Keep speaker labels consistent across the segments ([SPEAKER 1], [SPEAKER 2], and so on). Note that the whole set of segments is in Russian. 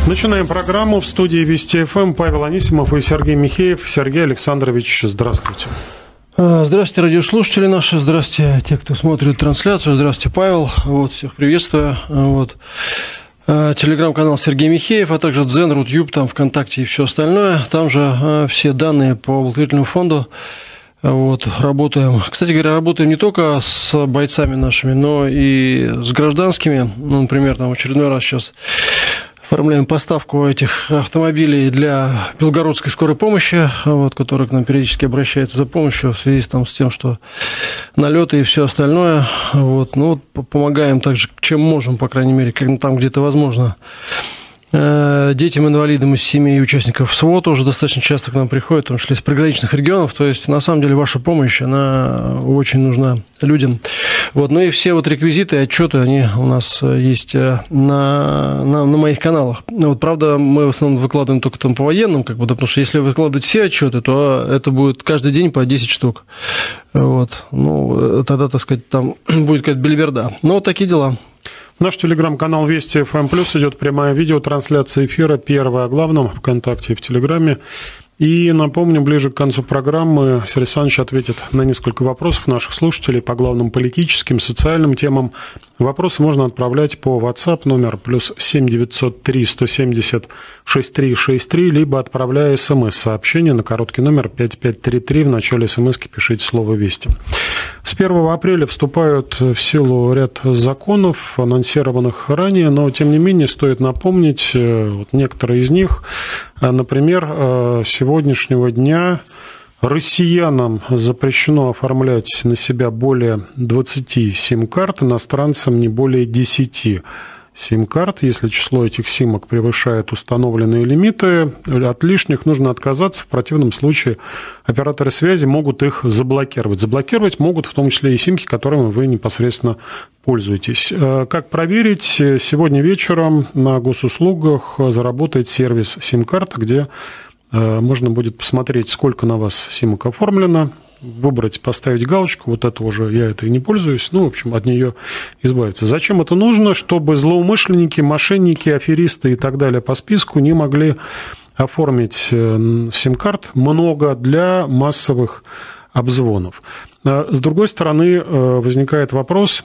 [SPEAKER 1] Начинаем программу. В студии Вести ФМ Павел Анисимов и Сергей Михеев. Сергей Александрович, здравствуйте.
[SPEAKER 2] Здравствуйте, радиослушатели наши, здравствуйте, те, кто смотрит трансляцию, здравствуйте, Павел, всех приветствую. Телеграм-канал Сергей Михеев, а также Дзен, Рутюб, там ВКонтакте и все остальное. Там же все данные по благотворительному фонду. Работаем. Кстати говоря, работаем не только с бойцами нашими, но и с гражданскими. Например, там в очередной раз сейчас оформляем поставку этих автомобилей для Белгородской скорой помощи, которая к нам периодически обращается за помощью в связи с тем, что налеты и все остальное. Помогаем так же, чем можем, по крайней мере, там, где это возможно. Детям-инвалидам из семей и участников СВО тоже достаточно часто к нам приходят, в том числе из приграничных регионов. То есть, на самом деле, ваша помощь, она очень нужна людям. И все реквизиты и отчеты, они у нас есть на моих каналах. Правда, мы в основном выкладываем только там по военным, потому что если выкладывать все отчеты, то это будет каждый день по 10 штук. Тогда, так сказать, там будет какая-то бельберда. Такие дела.
[SPEAKER 1] Наш телеграм-канал Вести ФМ+, идет прямая видеотрансляция эфира, первая о главном, ВКонтакте и в Телеграме. И напомню, ближе к концу программы Сергей Александрович ответит на несколько вопросов наших слушателей по главным политическим, социальным темам. Вопросы можно отправлять по WhatsApp номер +7 903 170 6363, либо отправляя СМС-сообщение на короткий номер 5533. В начале СМС-ки пишите слово «Вести». С 1 апреля вступают в силу ряд законов, анонсированных ранее, но, тем не менее, стоит напомнить некоторые из них. Например, с сегодняшнего дня россиянам запрещено оформлять на себя более 20 сим-карт, иностранцам не более 10 сим-карт. Если число этих симок превышает установленные лимиты, от лишних нужно отказаться. В противном случае операторы связи могут их заблокировать. Заблокировать могут в том числе и симки, которыми вы непосредственно пользуетесь. Как проверить? Сегодня вечером на госуслугах заработает сервис сим-карта, где можно будет посмотреть, сколько на вас симок оформлено, выбрать, поставить галочку, это уже я этой не пользуюсь, от нее избавиться. Зачем это нужно? Чтобы злоумышленники, мошенники, аферисты и так далее по списку не могли оформить сим-карт много для массовых обзвонов. С другой стороны, возникает вопрос: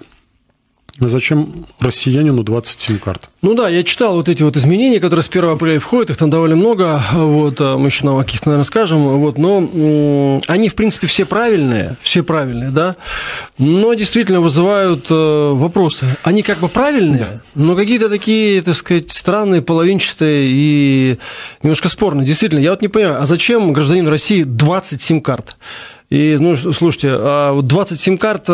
[SPEAKER 1] зачем россиянину 20 сим-карт?
[SPEAKER 2] Я читал эти изменения, которые с 1 апреля входят, их там довольно много, мы еще на каких-то, наверное, скажем, но они, в принципе, все правильные, да, но действительно вызывают вопросы. Они как бы правильные, да, но какие-то такие, так сказать, странные, половинчатые и немножко спорные. Действительно, я не понимаю, а зачем гражданину России 20 сим-карт? И, слушайте, 20 сим-карт –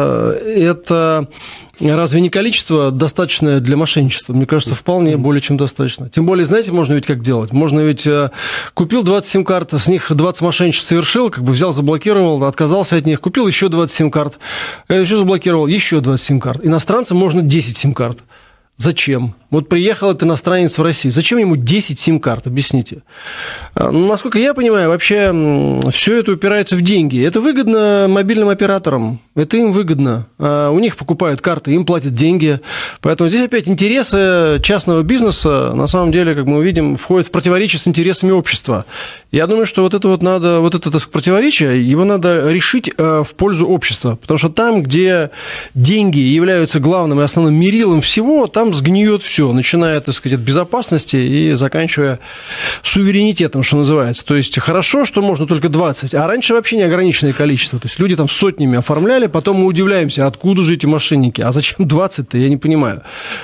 [SPEAKER 2] это разве не количество достаточное для мошенничества? Мне кажется, вполне более чем достаточно. Тем более, знаете, можно ведь как делать? Можно ведь купил 20 сим-карт, с них 20 мошенничеств совершил, взял, заблокировал, отказался от них, купил еще 20 сим-карт, еще заблокировал, еще 20 сим-карт. Иностранцам можно 10 сим-карт. Зачем? Приехал этот иностранец в Россию. Зачем ему 10 сим-карт? Объясните. Насколько я понимаю, вообще все это упирается в деньги. Это выгодно мобильным операторам. Это им выгодно. У них покупают карты, им платят деньги. Поэтому здесь опять интересы частного бизнеса, на самом деле, как мы увидим, входят в противоречие с интересами общества. Я думаю, что это противоречие, его надо решить в пользу общества. Потому что там, где деньги являются главным и основным мерилом всего, там сгниет все, начиная, так сказать, от безопасности и заканчивая суверенитетом, что называется. То есть хорошо, что можно только 20, а раньше вообще неограниченное количество. То есть люди там сотнями оформляли, потом мы удивляемся, откуда же эти мошенники, а зачем 20-то, я не понимаю.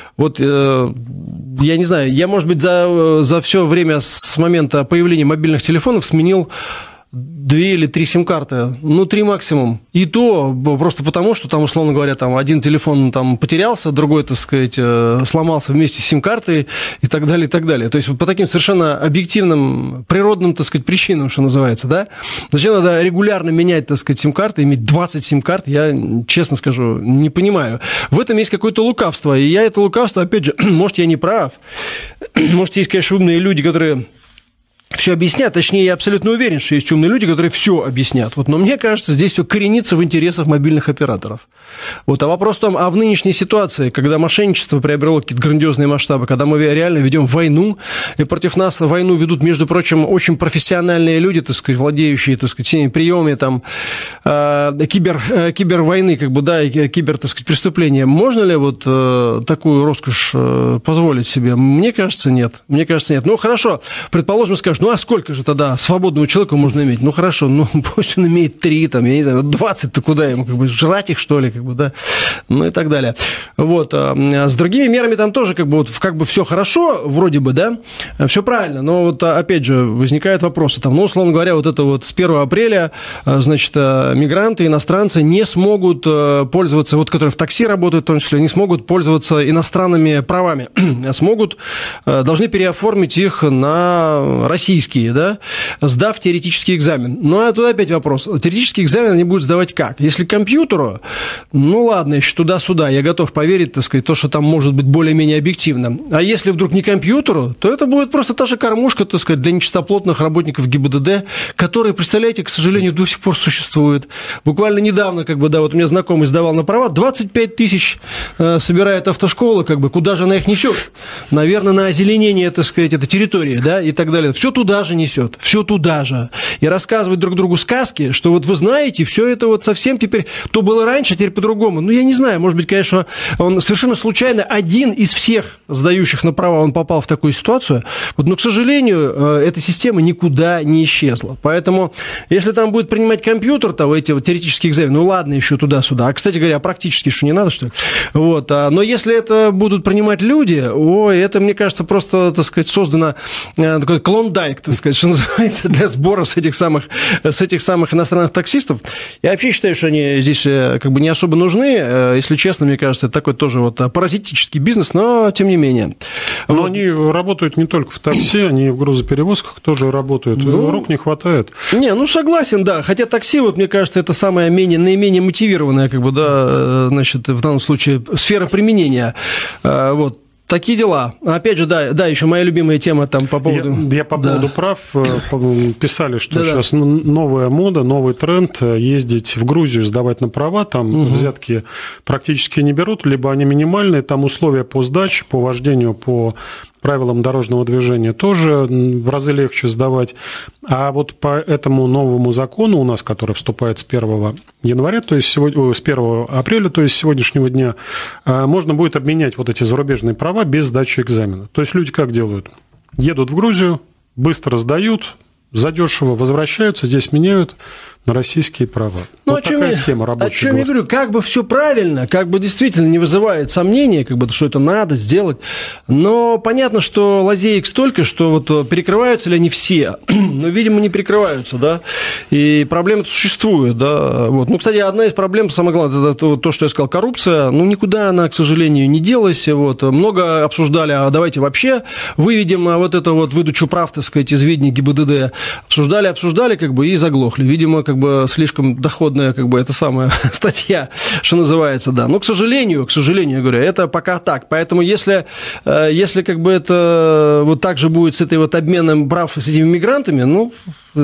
[SPEAKER 2] Я не знаю, я, может быть, за все время с момента появления мобильных телефонов сменил 2 или 3 сим-карты, 3 максимум. И то просто потому, что там, условно говоря, один телефон потерялся, другой, так сказать, сломался вместе с сим-картой и так далее, и так далее. То есть по таким совершенно объективным, природным, так сказать, причинам, что называется, да? Зачем надо регулярно менять, так сказать, сим-карты, иметь 20 сим-карт, я, честно скажу, не понимаю. В этом есть какое-то лукавство, и я это лукавство, опять же, может, я не прав, может, есть, конечно, умные люди, которые все объяснят, точнее, я абсолютно уверен, что есть умные люди, которые все объяснят. Вот, но мне кажется, здесь все коренится в интересах мобильных операторов. Вот, а вопрос в том, а в нынешней ситуации, когда мошенничество приобрело какие-то грандиозные масштабы, когда мы реально ведем войну, и против нас войну ведут, между прочим, очень профессиональные люди, так сказать, владеющие, так сказать, всеми приемами там, кибервойны, как бы, да, и кибер, так сказать, преступления, можно ли вот такую роскошь позволить себе? Мне кажется, нет. Мне кажется, нет. Ну, хорошо, предположим, скажешь, ну, а сколько же тогда свободного человека можно иметь? Ну, хорошо, ну, пусть он имеет 3, там, я не знаю, 20-то куда ему, как бы, жрать их, что ли, как бы, да, ну, и так далее. Вот, с другими мерами там тоже, как бы, вот, как бы все хорошо, вроде бы, да, все правильно, но вот, опять же, возникают вопросы, там, ну, условно говоря, вот это вот с 1 апреля, значит, мигранты, иностранцы не смогут пользоваться, вот, которые в такси работают, в том числе, не смогут пользоваться иностранными правами, а смогут, должны переоформить их на российские, да, сдав теоретический экзамен. Ну, а тут опять вопрос. Теоретический экзамен они будут сдавать как? Если к компьютеру, ну, ладно, еще туда-сюда, я готов поверить, так сказать, то, что там может быть более-менее объективно. А если вдруг не компьютеру, то это будет просто та же кормушка, так сказать, для нечистоплотных работников ГИБДД, которые, представляете, к сожалению, до сих пор существуют. Буквально недавно, как бы, да, вот у меня знакомый сдавал на права, 25 тысяч собирает автошкола, как бы, куда же она их несет? Наверное, на озеленение, так сказать, этой территории, да, и так далее. Все туда же несет, все туда же. И рассказывать друг другу сказки, что вот вы знаете, все это вот совсем теперь, то было раньше, а теперь по-другому. Ну, я не знаю, может быть, конечно, он совершенно случайно один из всех сдающих на права, он попал в такую ситуацию. Вот, но, к сожалению, эта система никуда не исчезла. Поэтому, если там будет принимать компьютер, там, эти вот теоретические экзамены, ну, ладно, еще туда-сюда. А, кстати говоря, практически что не надо, что ли? Вот. Но если это будут принимать люди, ой, это, мне кажется, просто, так сказать, создано такой клондайк, так сказать, что называется, для сбора с этих самых иностранных таксистов. Я вообще считаю, что они здесь как бы не особо нужны. Если честно, мне кажется, это такой тоже вот паразитический бизнес, но тем не менее.
[SPEAKER 1] Но вот. Они работают не только в такси, они в грузоперевозках тоже работают. Ну, рук не хватает. Не,
[SPEAKER 2] ну согласен, да. Хотя такси, вот мне кажется, это самая наименее мотивированная, как бы, да, значит, в данном случае сфера применения. Вот. Такие дела. Опять же, да, еще моя любимая тема там по поводу...
[SPEAKER 1] Я по поводу прав писали, что сейчас новая мода, новый тренд ездить в Грузию, сдавать на права, там взятки практически не берут, либо они минимальные, там условия по сдаче, по вождению, по правилам дорожного движения тоже в разы легче сдавать. А вот по этому новому закону у нас, который вступает с 1 января, то есть с 1 апреля, то есть с сегодняшнего дня, можно будет обменять вот эти зарубежные права без сдачи экзамена. То есть люди как делают? Едут в Грузию, быстро сдают, задешево возвращаются, здесь меняют на российские права.
[SPEAKER 2] Ну,
[SPEAKER 1] вот такая схема рабочая.
[SPEAKER 2] О чем я говорю, как бы все правильно, как бы действительно не вызывает сомнений, как бы, что это надо сделать, но понятно, что лазеек столько, что вот перекрываются ли они все, но, видимо, не перекрываются, да, и проблемы существуют, да, вот. Ну, кстати, одна из проблем, самое главное, это то, что я сказал, коррупция, ну, никуда она, к сожалению, не делась, вот, много обсуждали, а давайте вообще выведем вот эту вот выдачу прав, так сказать, из ведения ГИБДД, обсуждали, как бы, и заглохли, видимо, как бы слишком доходная, как бы, эта самая статья, что называется, да. Но, к сожалению, я говорю, это пока так. Поэтому, если как бы это вот так же будет с этой вот обменом прав с этими мигрантами, ну,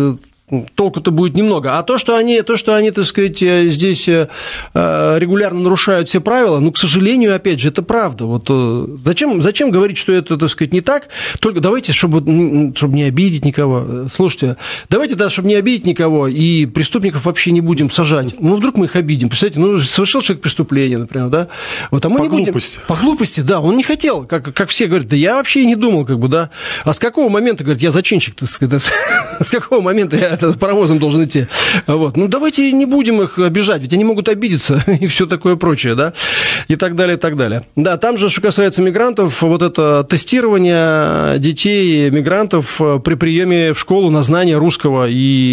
[SPEAKER 2] толку-то будет немного. А то, что они, так сказать, здесь регулярно нарушают все правила, ну, к сожалению, опять же, это правда. Вот зачем говорить, что это, так сказать, не так? Только давайте, чтобы не обидеть никого. Слушайте, давайте, да, чтобы не обидеть никого, и преступников вообще не будем сажать. Ну, вдруг мы их обидим. Представляете, ну, совершил человек преступление, например, да? Вот, а мы не будем... По глупости, да, он не хотел. Как все говорят, да я вообще и не думал, как бы, да. А с какого момента, говорит, я зачинщик, так сказать, с какого момента я паровозом должен идти. Вот. Ну, давайте не будем их обижать, ведь они могут обидеться и все такое прочее, да, и так далее, и так далее. Да, там же, что касается мигрантов, вот это тестирование детей мигрантов при приеме в школу на знание русского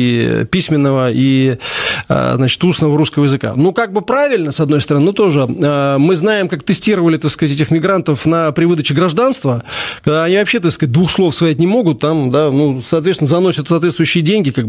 [SPEAKER 2] и письменного, и, значит, устного русского языка. Ну, как бы правильно, с одной стороны, но тоже мы знаем, как тестировали, так сказать, этих мигрантов при выдаче гражданства, когда они вообще, так сказать, двух слов сказать не могут, там, да, ну, соответственно, заносят соответствующие деньги, как бы,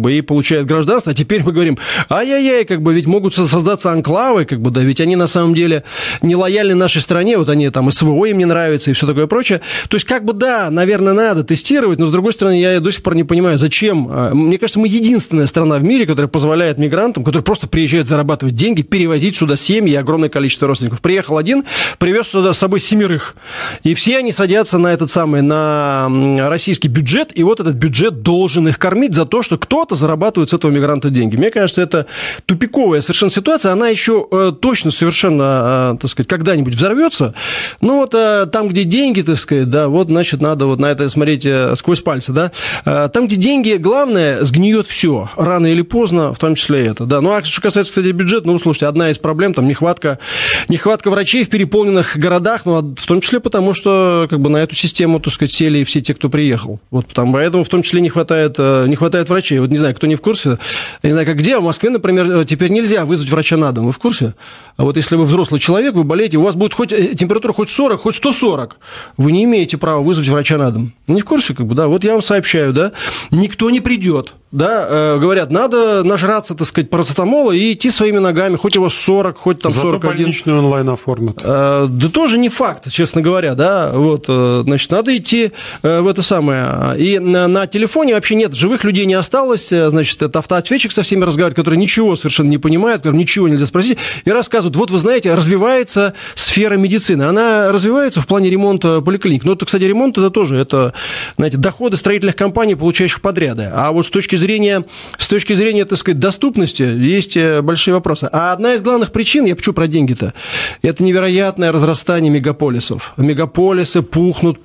[SPEAKER 2] бы, и получают гражданство, а теперь мы говорим, ай-яй-яй, как бы, ведь могут создаться анклавы, как бы, да, ведь они на самом деле не лояльны нашей стране, вот они там СВО им не нравится и все такое прочее. То есть, как бы, да, наверное, надо тестировать, но, с другой стороны, я до сих пор не понимаю, зачем. Мне кажется, мы единственная страна в мире, которая позволяет мигрантам, которые просто приезжают зарабатывать деньги, перевозить сюда семьи и огромное количество родственников. Приехал один, привез сюда с собой 7, и все они садятся на этот самый, на российский бюджет, и вот этот бюджет должен их кормить за то, что кто-то зарабатывает с этого мигранта деньги. Мне кажется, это тупиковая совершенно ситуация, она еще точно совершенно, так сказать, когда-нибудь взорвется, но вот там, где деньги, так сказать, да, вот, значит, надо вот на это смотреть сквозь пальцы, да, там, где деньги, главное, сгниет все, рано или поздно, в том числе это, да. Ну, а что касается, кстати, бюджета, ну, слушайте, одна из проблем, там, нехватка врачей в переполненных городах, ну, в том числе потому, что, как бы, на эту систему, так сказать, сели все те, кто приехал. Вот, поэтому, в том числе, не хватает врачей. Вот, не знаю, кто не в курсе, я не знаю, как где, в Москве, например, теперь нельзя вызвать врача на дом, вы в курсе? А вот если вы взрослый человек, вы болеете, у вас будет хоть температура хоть 40, хоть 140, вы не имеете права вызвать врача на дом. Не в курсе, как бы, да, вот я вам сообщаю, да, никто не придет, да, говорят, надо нажраться, так сказать, парацетамола и идти своими ногами, хоть у вас 40, хоть там 41.
[SPEAKER 1] Зато больничный онлайн оформят.
[SPEAKER 2] Да тоже не факт, честно говоря, да, вот, значит, надо идти в это самое, и на телефоне вообще нет, живых людей не осталось, значит, это автоответчик со всеми разговаривает, который ничего совершенно не понимает, которым ничего нельзя спросить, и рассказывают, вот вы знаете, развивается сфера медицины, она развивается в плане ремонта поликлиник, но это, кстати, ремонт, это тоже, это, знаете, доходы строительных компаний, получающих подряды, а вот с точки зрения, так сказать, доступности есть большие вопросы. А одна из главных причин, я почему про деньги-то, это невероятное разрастание мегаполисов. Мегаполисы пухнут,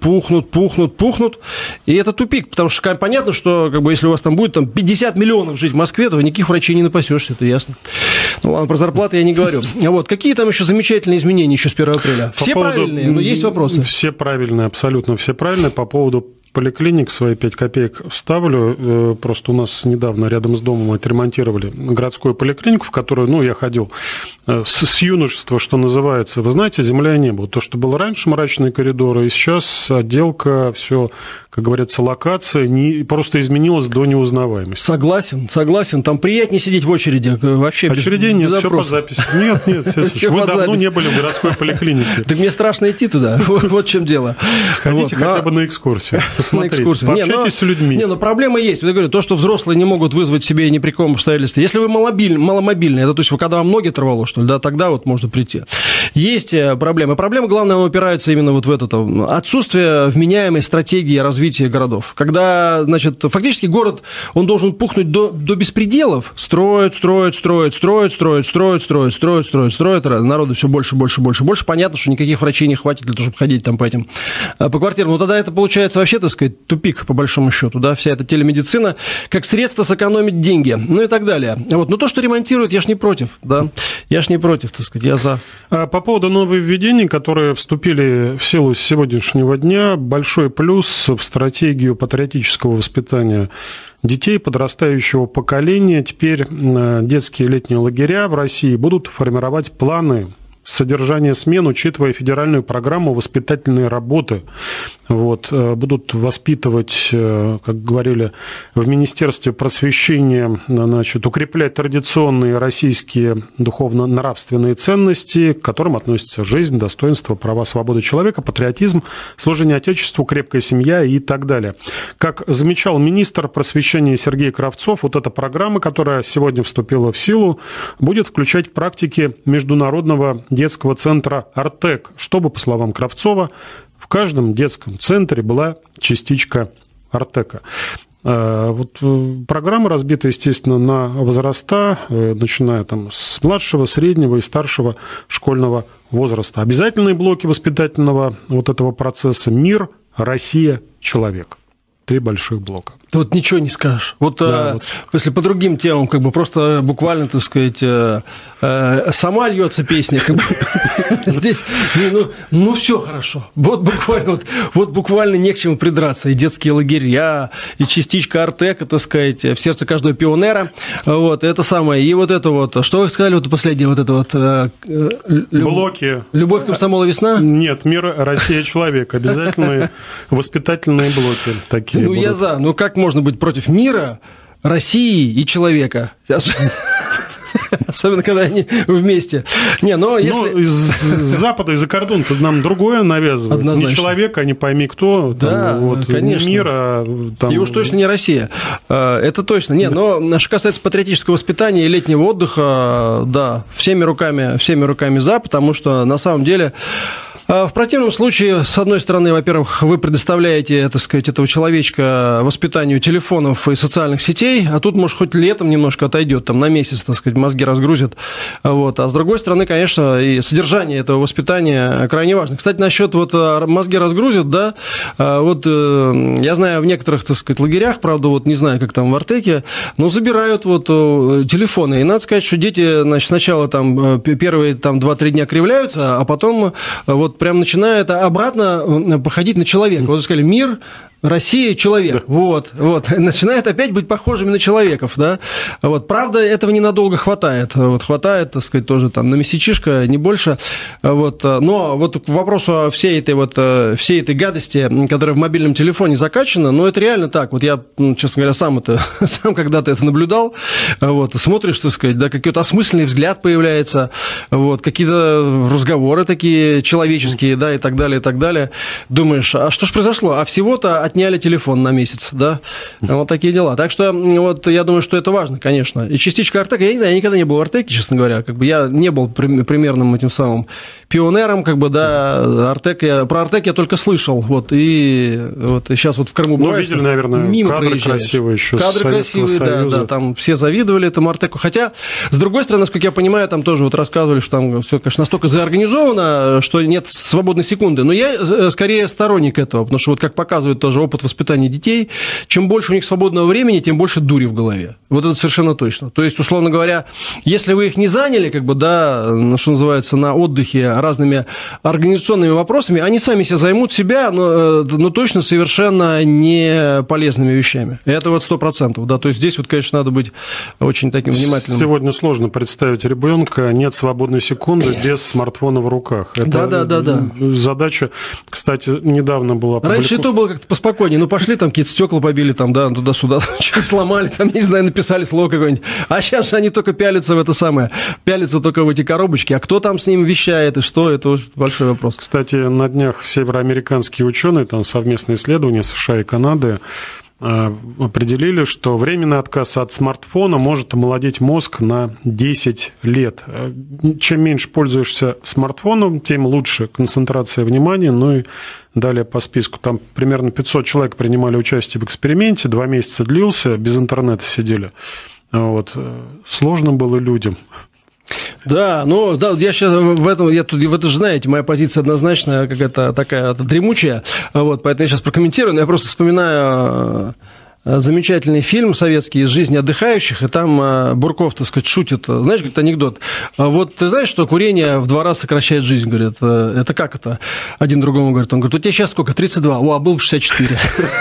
[SPEAKER 2] и это тупик, потому что понятно, что как бы, если у вас там будет 50 миллионов жить в Москве, то никаких врачей не напасешься, это ясно. Ну ладно, про зарплаты я не говорю. Вот, какие там еще замечательные изменения еще с 1 апреля? Все правильные, но есть вопросы?
[SPEAKER 1] Все правильные, абсолютно все правильные. По поводу поликлиник свои 5 копеек вставлю. Просто у нас недавно рядом с домом отремонтировали городскую поликлинику, в которую, ну, я ходил с юношества, что называется. Вы знаете, земля и небо. То, что было раньше, мрачные коридоры, и сейчас отделка, все, как говорится, локация просто изменилась до неузнаваемости.
[SPEAKER 2] Согласен. Там приятнее сидеть в очереди. Вообще
[SPEAKER 1] очередей нет, все по записи. Нет, вы давно не были в городской поликлинике.
[SPEAKER 2] Так мне страшно идти туда. Вот в чем дело.
[SPEAKER 1] Сходите хотя бы на экскурсию. Посмотрите, пообщайтесь с людьми.
[SPEAKER 2] Но проблема есть. Я говорю, то, что взрослые не могут вызвать себе ни при каком обстоятельстве. Если вы маломобильный, это то есть когда вам ноги оторвало, что ли, да, тогда вот можно прийти. Есть проблемы. Проблема, главное, она упирается именно вот в это отсутствие вменяемой стратегии развития городов. Когда, значит, фактически город, он должен пухнуть до беспределов. Строят. Народу все больше. Понятно, что никаких врачей не хватит для того, чтобы ходить там по квартирам. Но тогда это получается вообще, так сказать, тупик, по большому счету, да, вся эта телемедицина, как средство сэкономить деньги, ну и так далее. Вот. Но то, что ремонтируют, я ж не против, да, так сказать, я за.
[SPEAKER 1] По поводу нововведений, которые вступили в силу с сегодняшнего дня, большой плюс в стратегию патриотического воспитания детей подрастающего поколения. Теперь детские летние лагеря в России будут формировать планы содержание смен, учитывая федеральную программу воспитательной работы. Вот, будут воспитывать, как говорили в Министерстве просвещения, значит, укреплять традиционные российские духовно-нравственные ценности, к которым относятся жизнь, достоинство, права, свобода человека, патриотизм, служение Отечеству, крепкая семья и так далее. Как замечал министр просвещения Сергей Кравцов, вот эта программа, которая сегодня вступила в силу, будет включать практики Международного детского центра «Артек», чтобы, по словам Кравцова, в каждом детском центре была частичка «Артека». Вот программа разбита, естественно, на возраста, начиная там с младшего, среднего и старшего школьного возраста. Обязательные блоки воспитательного вот этого процесса: мир, Россия, человек. 3 больших блока.
[SPEAKER 2] Вот ничего не скажешь. Вот, если по другим темам, как бы просто буквально, так сказать, сама льется песня, как бы здесь, ну все хорошо. Вот буквально не к чему придраться. И детские лагеря, и частичка Артека, так сказать, в сердце каждого пионера. Вот, это самое. И вот это вот, что вы сказали, вот последнее, вот это вот...
[SPEAKER 1] Блоки.
[SPEAKER 2] Любовь, комсомол, весна?
[SPEAKER 1] Нет, мир, Россия, человек. Обязательные воспитательные блоки такие.
[SPEAKER 2] Ну, я за. Ну, как можно быть против мира, России и человека. Особенно, когда они вместе. Не, но если...
[SPEAKER 1] из Запада, из-за кордона-то нам другое навязывают.
[SPEAKER 2] Однозначно.
[SPEAKER 1] Не человек, а не пойми кто.
[SPEAKER 2] Да,
[SPEAKER 1] там, вот,
[SPEAKER 2] конечно.
[SPEAKER 1] Не мир, а... Там...
[SPEAKER 2] И уж точно не Россия. Это точно. Не, но что касается патриотического воспитания и летнего отдыха, да, всеми руками за, потому что на самом деле... В противном случае, с одной стороны, во-первых, вы предоставляете, так сказать, этого человечка воспитанию телефонов и социальных сетей, а тут, может, хоть летом немножко отойдет, там, на месяц, так сказать, мозги разгрузят. Вот. А с другой стороны, конечно, и содержание этого воспитания крайне важно. Кстати, насчет вот мозги разгрузят, да, вот я знаю, в некоторых, так сказать, лагерях, правда, вот не знаю, как там в Артеке, но забирают вот телефоны. И надо сказать, что дети, значит, сначала там первые там 2-3 дня кривляются, а потом вот прям начинает обратно походить на человека. Вот сказали, мир, Россия, человек. Да. Вот. Начинает опять быть похожими на человеков, да. Вот. Правда, этого ненадолго хватает. Вот. Хватает, так сказать, тоже там на месячишко, не больше. Вот. Но вот к вопросу всей этой гадости, которая в мобильном телефоне закачана, ну, это реально так. Вот я, честно говоря, сам когда-то это наблюдал. Вот. Смотришь, так сказать, да, какой-то осмысленный взгляд появляется, вот. Какие-то разговоры такие человеческие, да, и так далее, и так далее. Думаешь, а что ж произошло? А всего-то отняли телефон на месяц, да, вот такие дела. Так что вот я думаю, что это важно, конечно. И частичка Артека, я не знаю, я никогда не был в Артеке, честно говоря, как бы я не был примерным этим самым пионером, как бы, да, про Артек я только слышал, вот, и сейчас вот в Крыму бываешь,
[SPEAKER 1] видели, наверное,
[SPEAKER 2] мимо
[SPEAKER 1] кадры
[SPEAKER 2] проезжаешь.
[SPEAKER 1] Красивые еще
[SPEAKER 2] кадры красивые, да, там все завидовали этому Артеку, хотя, с другой стороны, насколько я понимаю, там тоже вот рассказывали, что там все, конечно, настолько заорганизовано, что нет свободной секунды, но я скорее сторонник этого, потому что вот как показывает тоже опыт воспитания детей, чем больше у них свободного времени, тем больше дури в голове. Вот это совершенно точно. То есть, условно говоря, если вы их не заняли, как бы, да, что называется, на отдыхе разными организационными вопросами, они сами себя займут себя, но точно совершенно не полезными вещами. Это вот 100%. Да, то есть, здесь вот, конечно, надо быть очень таким внимательным.
[SPEAKER 1] Сегодня сложно представить ребенка, нет свободной секунды без смартфона в руках. Это
[SPEAKER 2] да.
[SPEAKER 1] Задача, кстати, недавно была опубликована.
[SPEAKER 2] Раньше это было как-то поспокойнее. Ну, пошли, там какие-то стекла побили, там, да, туда-сюда, что-то сломали, там, не знаю, написали слово какое-нибудь. А сейчас же они только пялятся в это самое, пялятся только в эти коробочки. А кто там с ним вещает и что, это очень большой вопрос.
[SPEAKER 1] Кстати, на днях североамериканские ученые, там совместные исследования США и Канады, определили, что временный отказ от смартфона может омолодить мозг на 10 лет. Чем меньше пользуешься смартфоном, тем лучше концентрация внимания. Ну и далее по списку. Там примерно 500 человек принимали участие в эксперименте, 2 месяца длился, без интернета сидели. Вот. Сложно было людям.
[SPEAKER 2] Да, ну, да, я сейчас вы это же знаете, моя позиция однозначная, какая-то такая дремучая, вот, поэтому я сейчас прокомментирую, но я просто вспоминаю замечательный фильм советский «Из жизни отдыхающих», и там Бурков, так сказать, шутит, знаешь, говорит, анекдот. Вот ты знаешь, что курение в 2 раза сокращает жизнь, говорит, это как это? Один другому говорит, он говорит, у тебя сейчас сколько, 32? О, а был бы 64.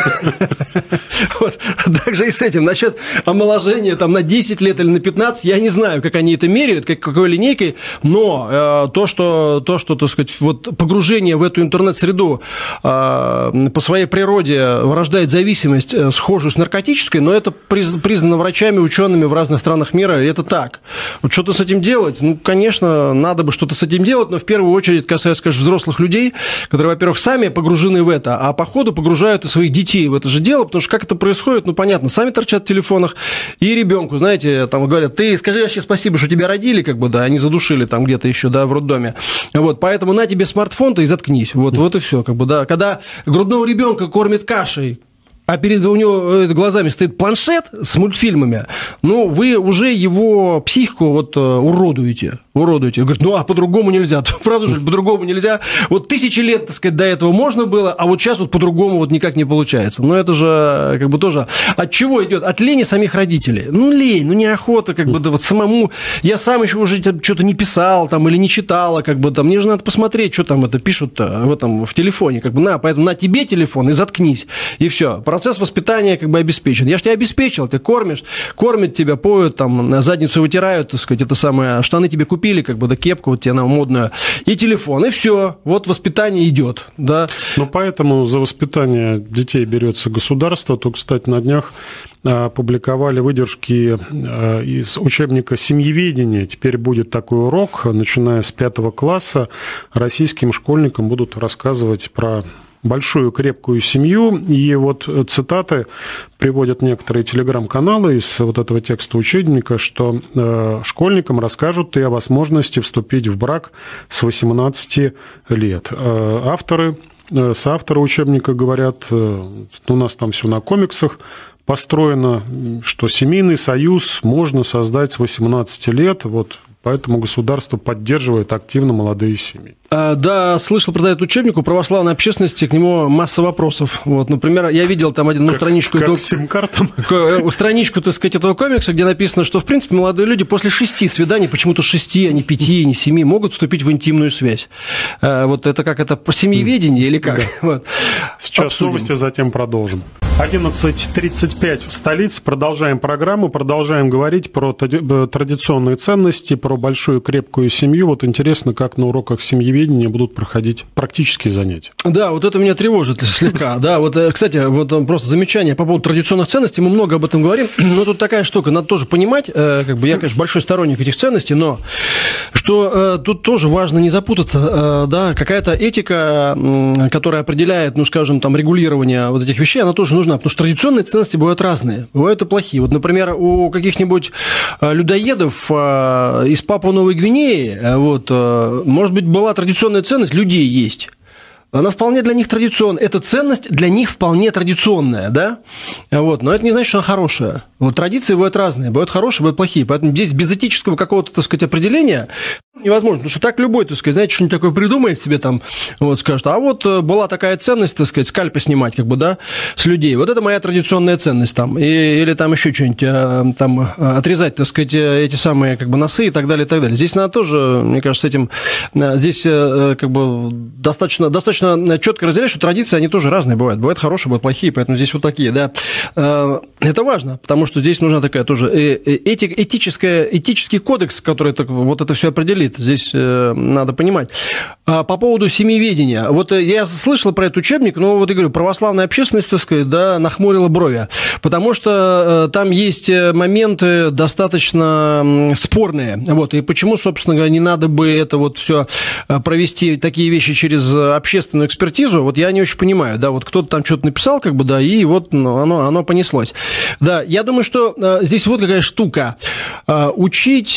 [SPEAKER 2] Вот, так же и с этим. Насчет омоложения там на 10 лет или на 15, я не знаю, как они это меряют, какой линейкой, но то, что, так сказать, вот погружение в эту интернет-среду по своей природе вырождает зависимость, схожую с наркотической, но это признано врачами, учеными в разных странах мира, и это так. Вот что-то с этим делать? Ну, конечно, надо бы что-то с этим делать, но в первую очередь касается, конечно, взрослых людей, которые, во-первых, сами погружены в это, а по ходу погружают и своих детей в это же дело, потому что как это происходит, ну, понятно, сами торчат в телефонах, и ребенку, знаете, там говорят, ты скажи вообще спасибо, что тебя родили, как бы, да, они задушили там где-то еще, да, в роддоме. Вот, поэтому на тебе смартфон-то и заткнись. Вот и все, как бы, да. Когда грудного ребенка кормят кашей, а перед у него глазами стоит планшет с мультфильмами, ну, вы уже его психику вот уродуете. Говорит, ну, а по-другому нельзя. Правда же, по-другому нельзя. Вот 1000 лет, так сказать, до этого можно было, а вот сейчас вот по-другому вот никак не получается. Но это же, как бы, тоже от чего идет? От лени самих родителей. Ну, лень, ну, неохота, как бы, да вот самому. Я сам еще уже что-то не писал там или не читала, как бы, там, мне же надо посмотреть, что там это пишут в телефоне, как бы, поэтому на тебе телефон и заткнись, и все. Процесс воспитания, как бы, обеспечен. Я же тебя обеспечил, ты кормишь, кормят тебя, поют, там, задницу вытирают, так сказать, это самое, штаны тебе купили, купили, как бы, да, кепку вот тебе она модная, и телефон, и все, вот воспитание идет, да.
[SPEAKER 1] Ну, поэтому за воспитание детей берется государство. То, кстати, на днях опубликовали выдержки из учебника «Семьеведение». Теперь будет такой урок, начиная с 5 класса, российским школьникам будут рассказывать про большую крепкую семью. И вот цитаты приводят некоторые телеграм-каналы из вот этого текста учебника, что школьникам расскажут и о возможности вступить в брак с 18 лет. Авторы учебника говорят, у нас там все на комиксах построено, что семейный союз можно создать с 18 лет, вот. Поэтому государство поддерживает активно молодые семьи.
[SPEAKER 2] Да, слышал про этот учебник, у православной общественности к нему масса вопросов. Вот, например, я видел там одну страничку...
[SPEAKER 1] Как с сим-картам?
[SPEAKER 2] Страничку, так сказать, этого комикса, где написано, что, в принципе, молодые люди после 6 свиданий, почему-то 6, а не 5, не 7, могут вступить в интимную связь. Вот это как это, по семьеведению или как?
[SPEAKER 1] Да.
[SPEAKER 2] Вот.
[SPEAKER 1] Сейчас
[SPEAKER 2] обсудим.
[SPEAKER 1] новости, затем продолжим. 11:35 в столице. Продолжаем программу, продолжаем говорить про традиционные ценности, про большую крепкую семью. Вот интересно, как на уроках семьеведения будут проходить практические занятия.
[SPEAKER 2] Да, вот это меня тревожит слегка. Да, вот, кстати, вот просто замечание по поводу традиционных ценностей. Мы много об этом говорим, но тут такая штука, надо тоже понимать, как бы я, конечно, большой сторонник этих ценностей, но что тут тоже важно не запутаться, да, какая-то этика, которая определяет, ну, скажем, там, регулирование вот этих вещей, она тоже нужна. Потому что традиционные ценности бывают разные, бывают и плохие. Вот, например, у каких-нибудь людоедов из Папуа-Новой Гвинеи, вот, может быть, была традиционная ценность людей есть. Она вполне для них традиционная. Эта ценность для них вполне традиционная, да? Вот. Но это не значит, что она хорошая. Вот традиции бывают разные. Бывают хорошие, бывают плохие. Поэтому здесь без этического какого-то, так сказать, определения невозможно. Потому что так любой, так сказать, знаете, что-нибудь такое придумает себе там, вот скажет, а вот была такая ценность, так сказать, скальпы снимать, как бы, да, с людей. Вот это моя традиционная ценность там. Или там еще что-нибудь, там, отрезать, так сказать, эти самые, как бы, носы и так далее, и так далее. Здесь надо тоже, мне кажется, с этим, здесь, как бы, достаточно четко разделять, что традиции, они тоже разные бывают. Бывают хорошие, бывают плохие, поэтому здесь вот такие, да. Это важно, потому что здесь нужна такая тоже этический кодекс, который вот это все определит. Здесь надо понимать. По поводу семьеведения. Вот я слышал про этот учебник, но вот я говорю, православная общественность, так сказать, да, нахмурила брови, потому что там есть моменты достаточно спорные. Вот, и почему, собственно говоря, не надо бы это вот все провести, такие вещи через общественную экспертизу, вот я не очень понимаю, да, вот кто-то там что-то написал, как бы, да, и вот оно понеслось. Да, я думаю, что здесь вот какая штука. Учить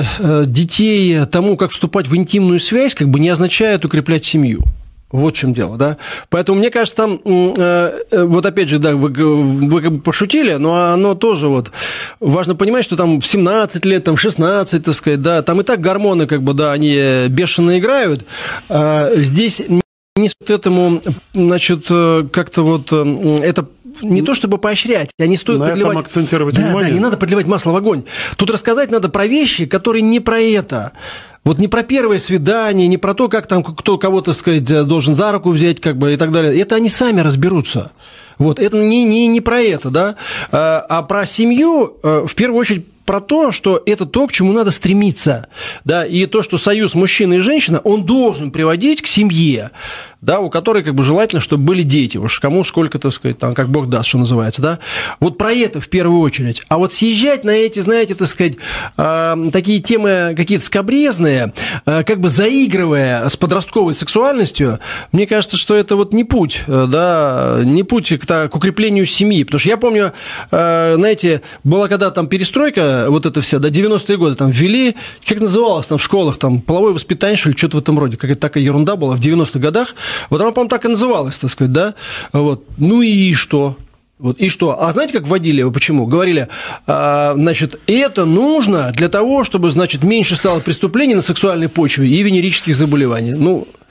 [SPEAKER 2] детей тому, как вступать в интимную связь, как бы не означает укреплять семью. Вот в чем дело, да. Поэтому, мне кажется, там, вот опять же, да, вы как бы пошутили, но оно тоже вот важно понимать, что там в 17 лет, там в 16, так сказать, да, там и так гормоны, как бы, да, они бешено играют. Здесь несут этому, значит, как-то вот это не то чтобы поощрять, а не стоит
[SPEAKER 1] на
[SPEAKER 2] подливать...
[SPEAKER 1] этом акцентировать внимание.
[SPEAKER 2] Да, не надо подливать масло в огонь. Тут рассказать надо про вещи, которые не про это. Вот не про первое свидание, не про то, как там кто кого-то, сказать, должен за руку взять, как бы, и так далее. Это они сами разберутся. Вот, это не про это, да. А про семью, в первую очередь, про то, что это то, к чему надо стремиться, да, и то, что союз мужчины и женщины, он должен приводить к семье, да, у которой, как бы, желательно, чтобы были дети, уж кому сколько, так сказать, там, как Бог даст, что называется, да, вот про это в первую очередь, а вот съезжать на эти, знаете, так сказать, такие темы какие-то скабрезные, как бы заигрывая с подростковой сексуальностью, мне кажется, что это вот не путь, да, не путь к укреплению семьи, потому что я помню, знаете, была когда там перестройка, вот это вся, да, 90-е годы там ввели, как называлось там в школах, там, половое воспитание, что ли, что-то в этом роде, какая-то такая ерунда была в 90-х годах, вот она, по-моему, так и называлась, так сказать, да, вот, ну и что? Вот, и что? А знаете, как вводили? Почему? Говорили, значит, это нужно для того, чтобы, значит, меньше стало преступлений на сексуальной почве и венерических заболеваний. Ну,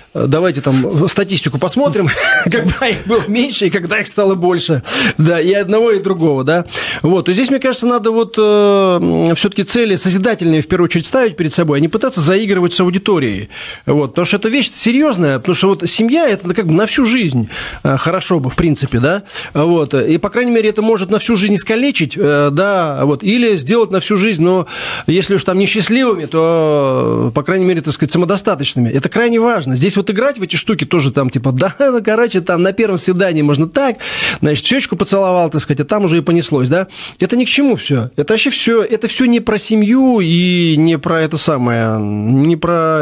[SPEAKER 2] давайте там статистику посмотрим, когда их было меньше и когда их стало больше, да, и одного, и другого, да. Вот, то здесь, мне кажется, надо вот все-таки цели созидательные в первую очередь ставить перед собой, а не пытаться заигрывать с аудиторией, вот, потому что это вещь серьезная, потому что вот семья – это как бы на всю жизнь хорошо бы, в принципе, да, вот, и, по крайней мере, это может на всю жизнь искалечить, да, вот, или сделать на всю жизнь, но если уж там несчастливыми, то, по крайней мере, так сказать, самодостаточными. Это крайне важно. Здесь вот играть в эти штуки тоже там, типа, да, ну, короче, там на первом свидании можно так, значит, щечку поцеловал, так сказать, а там уже и понеслось, да. Это ни к чему все. Это вообще все, это все не про семью и не про это самое, не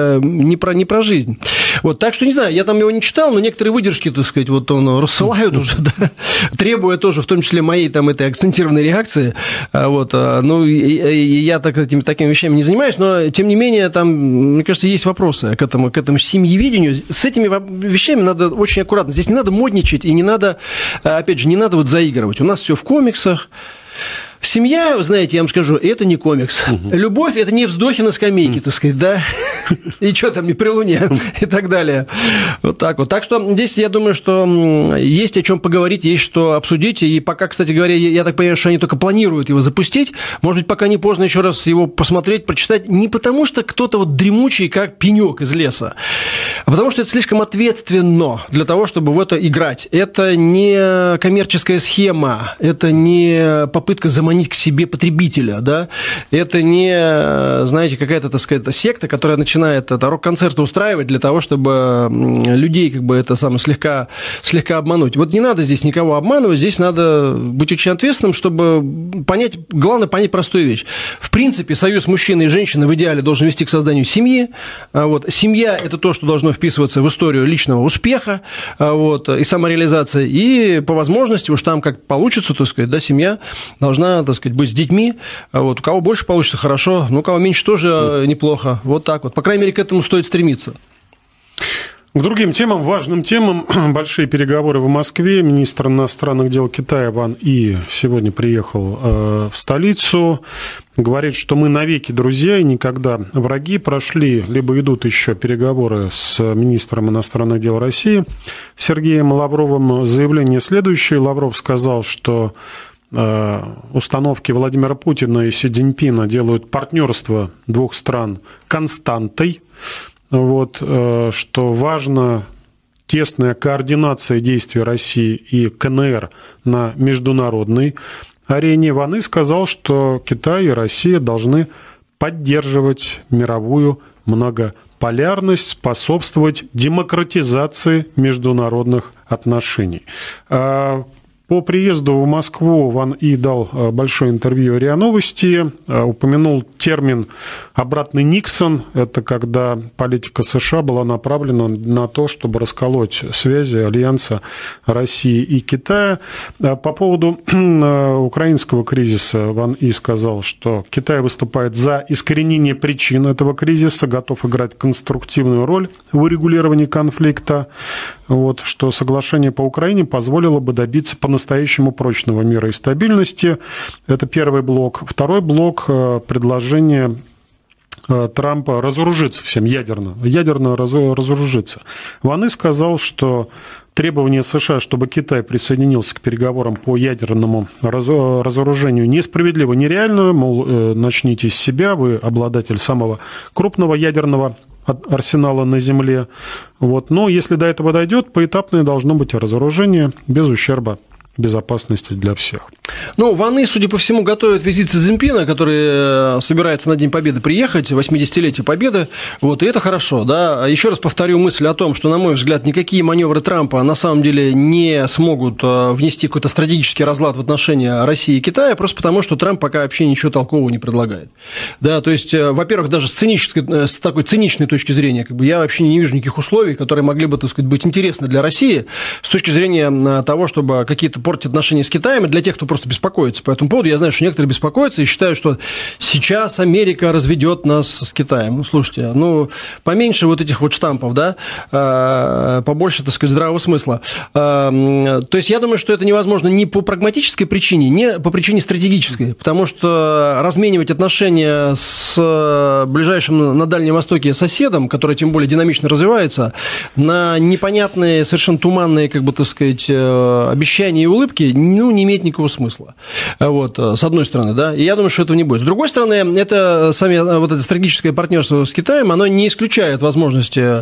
[SPEAKER 2] про жизнь. Вот, так что, не знаю, я там его не читал, но некоторые выдержки, так сказать, вот он рассылают уже, да, требуя тоже, в том числе, моей там этой акцентированной реакции. Вот, ну, я такими вещами не занимаюсь, но, тем не менее, там, мне кажется, есть вопросы к этому семьевидению. С этими вещами надо очень аккуратно. Здесь не надо модничать и не надо, опять же, не надо вот заигрывать. У нас все в комиксах. Семья, вы знаете, я вам скажу, это не комикс. Любовь – это не вздохи на скамейке, так сказать, да? И что там, не при луне, и так далее. Вот так вот. Так что здесь, я думаю, что есть о чем поговорить, есть что обсудить. И пока, кстати говоря, я так понимаю, что они только планируют его запустить. Может быть, пока не поздно еще раз его посмотреть, прочитать. Не потому, что кто-то вот дремучий, как пенек из леса, а потому что это слишком ответственно для того, чтобы в это играть. Это не коммерческая схема, это не попытка заманить к себе потребителя, да, это не, знаете, какая-то, так сказать, секта, которая начинает рок-концерты устраивать для того, чтобы людей, как бы, это самое, слегка обмануть. Вот не надо здесь никого обманывать, здесь надо быть очень ответственным, чтобы понять, главное понять простую вещь. В принципе, союз мужчины и женщины в идеале должен вести к созданию семьи, вот, семья – это то, что должно вписываться в историю личного успеха, вот, и самореализации, и по возможности уж там как получится, так сказать, да, семья должна, так сказать, быть с детьми. Вот. У кого больше получится, хорошо. Ну, у кого меньше, тоже неплохо. Вот так вот. По крайней мере, к этому стоит стремиться.
[SPEAKER 1] К другим темам, важным темам, большие переговоры в Москве. Министр иностранных дел Китая Ван И сегодня приехал в столицу. Говорит, что мы навеки друзья и никогда враги. Прошли, либо идут еще переговоры с министром иностранных дел России Сергеем Лавровым. Заявление следующее. Лавров сказал, что установки Владимира Путина и Си Цзиньпина делают партнерство двух стран константой. Вот, что важно тесная координация действий России и КНР на международной арене. Ван И сказал, что Китай и Россия должны поддерживать мировую многополярность, способствовать демократизации международных отношений. По приезду в Москву Ван И дал большое интервью РИА Новости, упомянул термин «обратный Никсон». Это когда политика США была направлена на то, чтобы расколоть связи альянса России и Китая. По поводу украинского кризиса Ван И сказал, что Китай выступает за искоренение причин этого кризиса, готов играть конструктивную роль в урегулировании конфликта. Вот, что соглашение по Украине позволило бы добиться по-настоящему прочного мира и стабильности. Это первый блок. Второй блок – предложение Трампа разоружиться всем ядерно разоружиться. Ван И сказал, что требование США, чтобы Китай присоединился к переговорам по ядерному разоружению, несправедливо, нереально. Мол, начните с себя, вы обладатель самого крупного ядерного арсенала на Земле. Вот. Но если до этого дойдет, поэтапное должно быть разоружение без ущерба безопасности для всех.
[SPEAKER 2] Ну, Ван И, судя по всему, готовит визит Си Цзиньпина, который собирается на День Победы приехать, 80-летие Победы, вот, и это хорошо, да. Еще раз повторю мысль о том, что, на мой взгляд, никакие маневры Трампа на самом деле не смогут внести какой-то стратегический разлад в отношения России и Китая, просто потому, что Трамп пока вообще ничего толкового не предлагает. Да, то есть, во-первых, даже с такой циничной точки зрения, как бы, я вообще не вижу никаких условий, которые могли бы, так сказать, быть интересны для России с точки зрения того, чтобы какие-то портить отношения с Китаем, и для тех, кто просто беспокоится по этому поводу. Я знаю, что некоторые беспокоятся и считают, что сейчас Америка разведет нас с Китаем. Ну, слушайте, поменьше вот этих вот штампов, да, побольше, так сказать, здравого смысла. То есть я думаю, что это невозможно не по прагматической причине, не по причине стратегической, потому что разменивать отношения с ближайшим на Дальнем Востоке соседом, который тем более динамично развивается, на непонятные, совершенно туманные, как бы, так сказать, обещания и улыбки, не имеет никакого смысла. Вот, с одной стороны, да, и я думаю, что этого не будет. С другой стороны, это стратегическое партнерство с Китаем, оно не исключает возможности,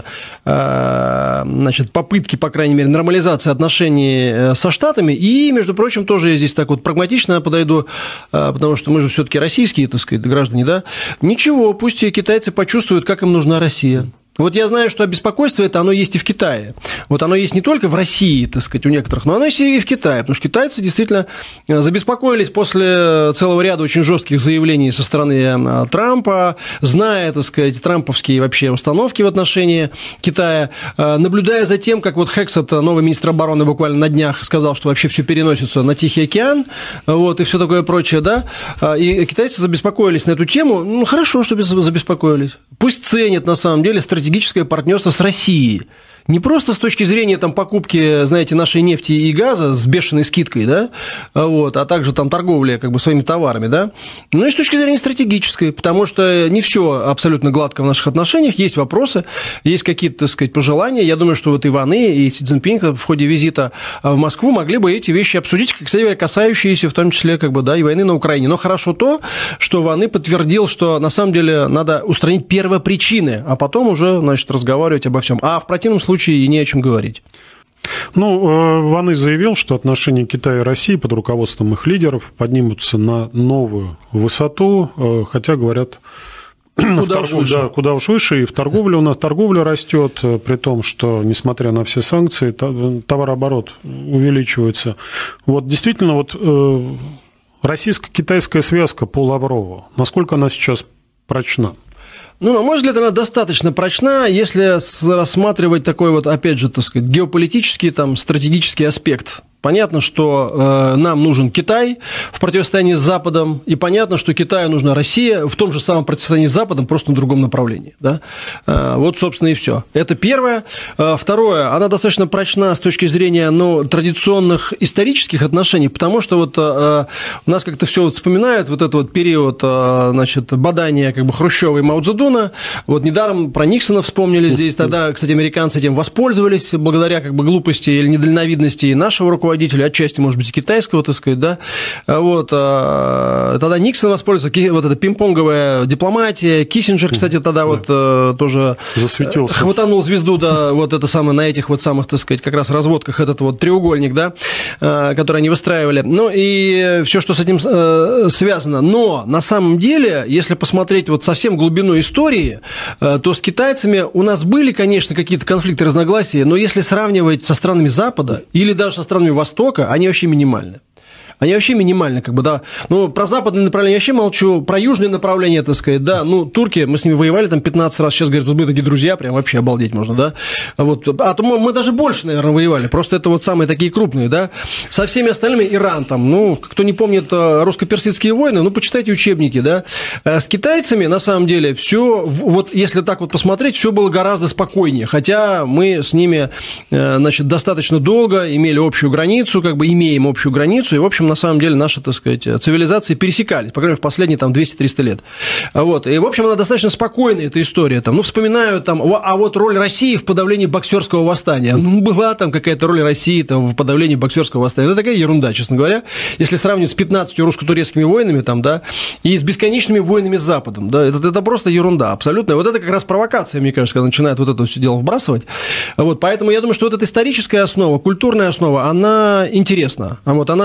[SPEAKER 2] значит, попытки, по крайней мере, нормализации отношений со Штатами, и, между прочим, тоже я здесь так вот прагматично подойду, потому что мы же все-таки российские, так сказать, граждане, да, ничего, пусть и китайцы почувствуют, как им нужна Россия. Вот я знаю, что беспокойство это, оно есть и в Китае. Вот оно есть не только в России, так сказать, у некоторых, но оно есть и в Китае, потому что китайцы действительно забеспокоились после целого ряда очень жестких заявлений со стороны Трампа, зная, так сказать, трамповские вообще установки в отношении Китая, наблюдая за тем, как вот Хексет, новый министр обороны, буквально на днях сказал, что вообще все переносится на Тихий океан, вот, и все такое прочее, да, и китайцы забеспокоились на эту тему. Ну, хорошо, что забеспокоились. Пусть ценят, на самом деле, стратегическое партнерство с Россией. Не просто с точки зрения там, покупки, знаете, нашей нефти и газа с бешеной скидкой, да, вот, а также там, торговли как бы, своими товарами, да, но и с точки зрения стратегической, потому что не все абсолютно гладко в наших отношениях, есть вопросы, есть какие-то, так сказать, пожелания. Я думаю, что вот и Ван И, и Си Цзиньпин в ходе визита в Москву могли бы эти вещи обсудить, кстати, касающиеся в том числе как бы, да, и войны на Украине. Но хорошо то, что Ван И подтвердил, что на самом деле надо устранить первопричины, а потом уже, значит, разговаривать обо всем. А в противном случае и не о чем говорить.
[SPEAKER 1] Ну, Ван И заявил, что отношения Китая и России под руководством их лидеров поднимутся на новую высоту, хотя, говорят, куда уж выше, и в торговле у нас торговля растет, при том, что, несмотря на все санкции, товарооборот увеличивается. Вот действительно, вот российско-китайская связка по Лаврову, насколько она сейчас прочна?
[SPEAKER 2] Ну, на мой взгляд, она достаточно прочна, если рассматривать такой вот, опять же, так сказать, геополитический, там, стратегический аспект. Понятно, что нам нужен Китай в противостоянии с Западом, и понятно, что Китаю нужна Россия в том же самом противостоянии с Западом, просто на другом направлении. Да? Вот, собственно, и все. Это первое. Второе, она достаточно прочна с точки зрения традиционных исторических отношений, потому что вот у нас как-то все вот вспоминают вот этот вот период, значит, бадания как бы Хрущева и Мао Цзэдуна. Вот недаром про Никсона вспомнили здесь. Тогда, кстати, американцы этим воспользовались благодаря как бы глупости или недальновидности нашего руководителя, отчасти, может быть, и китайского, так сказать, да, вот, тогда Никсон воспользовался, вот эта пинг-понговая дипломатия, Киссинджер, кстати, тогда вот тоже засветился, хватанул звезду, да, вот это самое, на этих вот самых, так сказать, как раз разводках, этот вот треугольник, да, который они выстраивали, ну, и все, что с этим связано, но на самом деле, если посмотреть вот совсем глубину истории, то с китайцами у нас были, конечно, какие-то конфликты, разногласия, но если сравнивать со странами Запада или даже со странами Востока, они вообще минимальны. Они вообще минимальны, как бы, да. Ну, про западное направление я вообще молчу, про южное направление, так сказать, да. Ну, турки, мы с ними воевали там 15 раз, сейчас, говорят, вот мы такие друзья, прям вообще обалдеть можно, да. Вот. А то мы даже больше, наверное, воевали, просто это вот самые такие крупные, да. Со всеми остальными Иран там, ну, кто не помнит русско-персидские войны, ну, почитайте учебники, да. С китайцами, на самом деле, все, вот если так вот посмотреть, все было гораздо спокойнее, хотя мы с ними, значит, достаточно долго имели общую границу, как бы имеем общую границу, и, в общем, на самом деле наши, так сказать, цивилизации пересекались, по крайней мере, в последние там 200-300 лет. Вот. И, в общем, она достаточно спокойная, эта история. Там, ну, вспоминаю, там, а вот роль России в подавлении боксерского восстания. Ну, была там какая-то роль России там, в подавлении боксерского восстания. Это такая ерунда, честно говоря. Если сравнивать с 15 русско-турецкими войнами, там, да, и с бесконечными войнами с Западом, да, это просто ерунда абсолютно. Вот это как раз провокация, мне кажется, когда начинают вот это все дело вбрасывать. Вот. Поэтому я думаю, что вот эта историческая основа, культурная основа, она интересна. А вот она как бы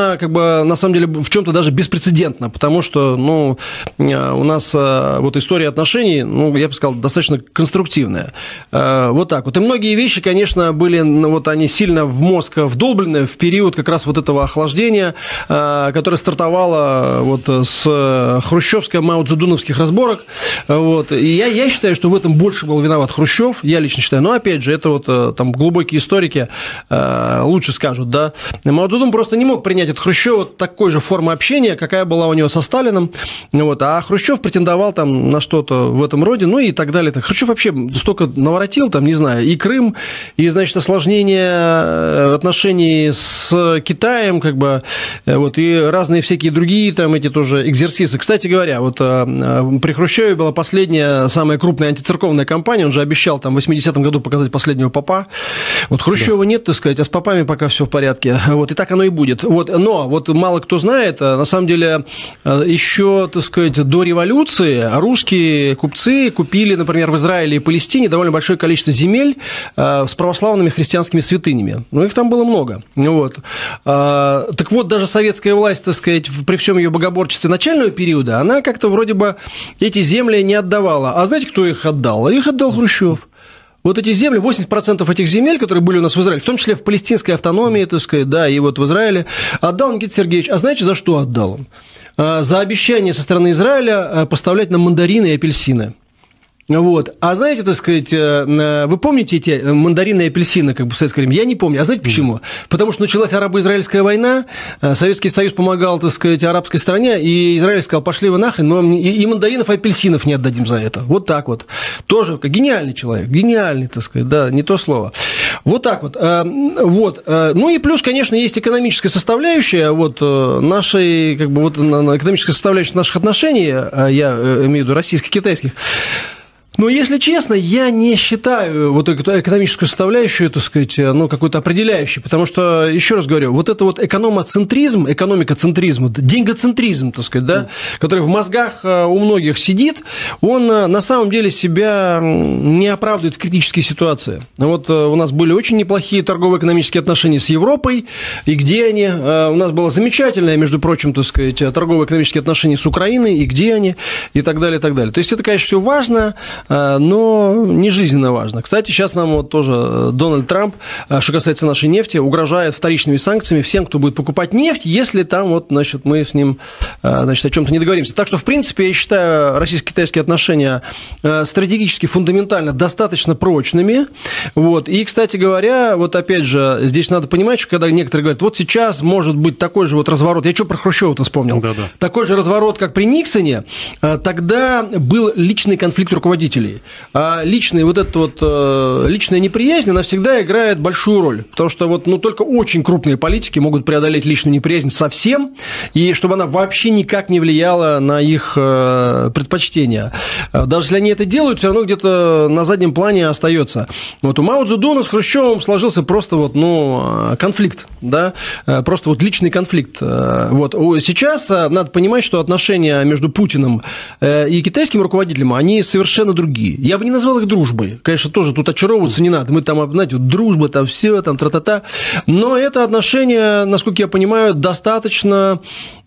[SPEAKER 2] это, на самом деле, в чем-то даже беспрецедентно, потому что, ну, у нас вот история отношений, ну, я бы сказал, достаточно конструктивная. Вот так вот. И многие вещи, конечно, были, вот они сильно в мозг вдолблены в период как раз вот этого охлаждения, которое стартовало вот с хрущевско-мао-цзэдуновских разборок. Вот. И я считаю, что в этом больше был виноват Хрущев, я лично считаю. Но, опять же, это вот там глубокие историки лучше скажут, да. Мао Цзэдун просто не мог принять от Хрущева такой же формы общения, какая была у него со Сталиным, вот, а Хрущев претендовал там на что-то в этом роде, ну и так далее. Хрущев вообще столько наворотил, там, не знаю, и Крым, и, значит, осложнение отношений с Китаем, как бы, вот, и разные всякие другие там эти тоже экзерсисы. Кстати говоря, вот при Хрущеве была последняя, самая крупная антицерковная кампания, он же обещал там в 80-м году показать последнего попа. Вот Хрущева нет, так сказать, а с попами пока все в порядке. Вот, и так оно и будет. Вот, но вот мало кто знает, на самом деле, еще, так сказать, до революции русские купцы купили, например, в Израиле и Палестине довольно большое количество земель с православными христианскими святынями. Ну, их там было много. Вот. Так вот, даже советская власть, так сказать, при всем ее богоборчестве начального периода, она как-то вроде бы эти земли не отдавала. А знаете, кто их отдал? Их отдал Хрущев. Вот эти земли, 80% этих земель, которые были у нас в Израиле, в том числе в палестинской автономии, так сказать, да, и вот в Израиле, отдал Никита Сергеевич. А знаете, за что отдал он? За обещание со стороны Израиля поставлять нам мандарины и апельсины. Вот. А знаете, так сказать, вы помните эти мандарины и апельсины, как бы в советское время? Я не помню. А знаете почему? Потому что началась арабо-израильская война, Советский Союз помогал, так сказать, арабской стране, и Израиль сказал, пошли вы нахрен, мы вам и мандаринов, и апельсинов не отдадим за это. Вот так вот. Тоже гениальный человек, гениальный, так сказать, да, не то слово. Вот так вот. Вот. Ну и плюс, конечно, есть экономическая составляющая вот нашей, как бы, вот экономическая составляющая наших отношений, я имею в виду российско-китайских. Но, если честно, я не считаю вот эту экономическую составляющую, так сказать, ну, какой-то определяющей, потому что, еще раз говорю, вот это вот экономоцентризм, деньгоцентризм, так сказать, да, который в мозгах у многих сидит, он на самом деле себя не оправдывает в критической ситуации. Вот у нас были очень неплохие торгово-экономические отношения с Европой, и где они? У нас было замечательное, между прочим, так сказать, торгово-экономические отношения с Украиной, и где они? И так далее, и так далее. То есть это, конечно, все важно, но не жизненно важно. Кстати, сейчас нам вот тоже Дональд Трамп, что касается нашей нефти, угрожает вторичными санкциями всем, кто будет покупать нефть, если там вот, значит, мы с ним, значит, о чем-то не договоримся. Так что, в принципе, я считаю российско-китайские отношения стратегически, фундаментально достаточно прочными. Вот. И, кстати говоря, вот опять же, здесь надо понимать, что когда некоторые говорят, вот сейчас может быть такой же вот разворот, я что про Хрущева-то вспомнил, да-да. Такой же разворот, как при Никсоне, тогда был личный конфликт руководителей. А личная неприязнь, она всегда играет большую роль, потому что вот, ну, только очень крупные политики могут преодолеть личную неприязнь совсем, и чтобы она вообще никак не влияла на их предпочтения. Даже если они это делают, все равно где-то на заднем плане остается. Вот у Мао Цзэдуна с Хрущевым сложился просто вот, ну, конфликт, да, просто вот личный конфликт. Вот. Сейчас надо понимать, что отношения между Путиным и китайским руководителем, они совершенно другие. Я бы не назвал их дружбой. Конечно, тоже тут очаровываться не надо. Мы там, знаете, вот дружба, там все, там тра-та-та. Но это отношение, насколько я понимаю, достаточно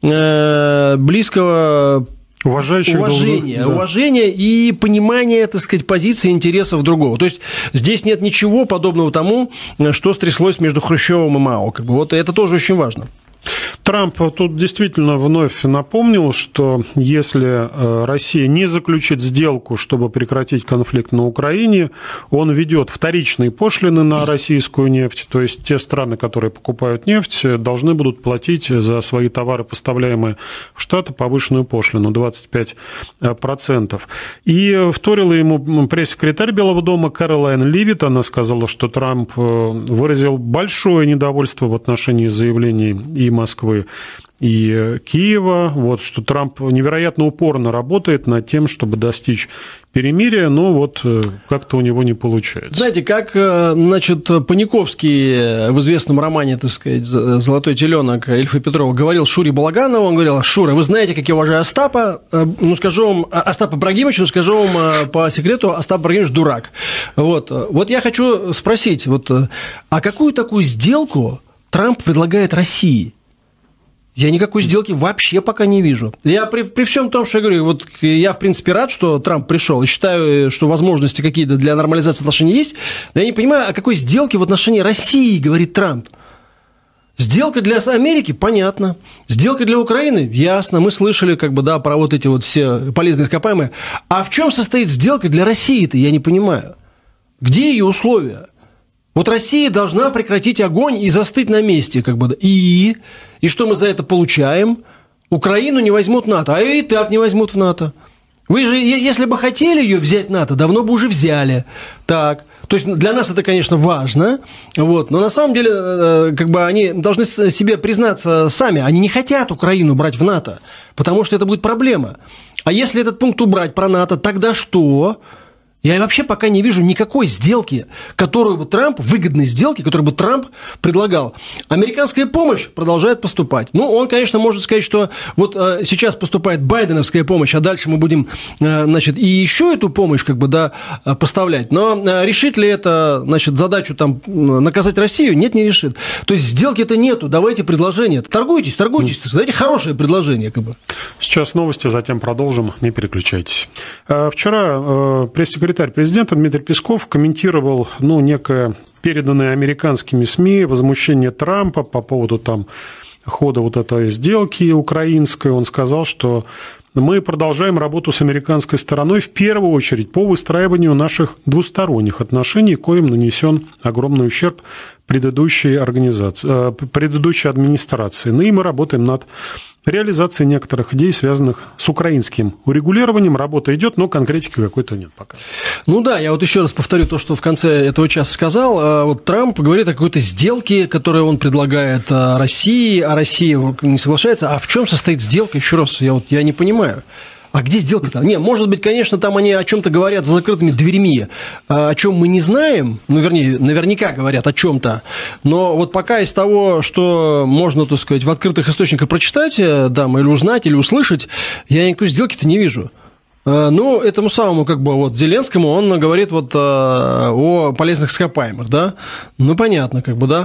[SPEAKER 2] близкого уважения и понимания, так сказать, позиции и интересов другого. То есть здесь нет ничего подобного тому, что стряслось между Хрущевым и Мао. Как бы, вот это тоже очень важно.
[SPEAKER 1] Трамп тут действительно вновь напомнил, что если Россия не заключит сделку, чтобы прекратить конфликт на Украине, он введет вторичные пошлины на российскую нефть, то есть те страны, которые покупают нефть, должны будут платить за свои товары, поставляемые в Штаты, повышенную пошлину 25%. И вторила ему пресс-секретарь Белого дома Кэролайн Левитт. Она сказала, что Трамп выразил большое недовольство в отношении заявлений и Москвы, и Киева, вот, что Трамп невероятно упорно работает над тем, чтобы достичь перемирия, но вот как-то у него не получается.
[SPEAKER 2] Знаете, как, значит, Паниковский в известном романе, так сказать, «Золотой теленок» Ильфа Петрова говорил Шуре Балаганову, он говорил: Шура, вы знаете, как я уважаю Остапа, ну, скажу вам, Остапа Ибрагимовича, ну, скажу вам по секрету, Остап Ибрагимович дурак. Вот я хочу спросить, вот, а какую такую сделку Трамп предлагает России? Я никакой сделки вообще пока не вижу. Я при всем том, что я говорю, вот я, в принципе, рад, что Трамп пришел, и считаю, что возможности какие-то для нормализации отношений есть, но я не понимаю, о какой сделке в отношении России говорит Трамп. Сделка для Америки? Понятно. Сделка для Украины? Ясно. Мы слышали, про вот эти вот все полезные ископаемые. А в чем состоит сделка для России-то, я не понимаю. Где ее условия? Вот Россия должна прекратить огонь и застыть на месте, И что мы за это получаем? Украину не возьмут в НАТО, а ее и так не возьмут в НАТО. Вы же, если бы хотели ее взять в НАТО, давно бы уже взяли. Так. То есть для нас это, конечно, важно, но на самом деле они должны себе признаться сами, они не хотят Украину брать в НАТО, потому что это будет проблема. А если этот пункт убрать про НАТО, тогда что? Я вообще пока не вижу никакой сделки, выгодной сделки, которую бы Трамп предлагал. Американская помощь продолжает поступать. Он, конечно, может сказать, что вот сейчас поступает байденовская помощь, а дальше мы будем, и еще эту помощь, поставлять. Но решит ли это, задачу наказать Россию? Нет, не решит. То есть сделки-то нету, давайте предложение. Торгуйтесь, дайте хорошее предложение.
[SPEAKER 1] Сейчас новости, затем продолжим, не переключайтесь. Вчера пресс-секретарь президента Дмитрий Песков комментировал, некое переданное американскими СМИ возмущение Трампа по поводу хода вот этой сделки украинской. Он сказал, что мы продолжаем работу с американской стороной в первую очередь по выстраиванию наших двусторонних отношений, коим нанесен огромный ущерб предыдущей администрации. И мы работаем над реализацией некоторых идей, связанных с украинским урегулированием. Работа идет, но конкретики какой-то нет пока.
[SPEAKER 2] Я вот еще раз повторю то, что в конце этого часа сказал. Вот Трамп говорит о какой-то сделке, которую он предлагает России, а Россия не соглашается. А в чем состоит сделка? Еще раз, я не понимаю. А где сделка-то? Может быть, конечно, там они о чем-то говорят за закрытыми дверьми, о чем мы не знаем, наверняка говорят о чем-то, но вот пока из того, что можно, в открытых источниках прочитать, или узнать, или услышать, я никакой сделки-то не вижу. Этому самому, Зеленскому, он говорит о полезных ископаемых, да? Понятно,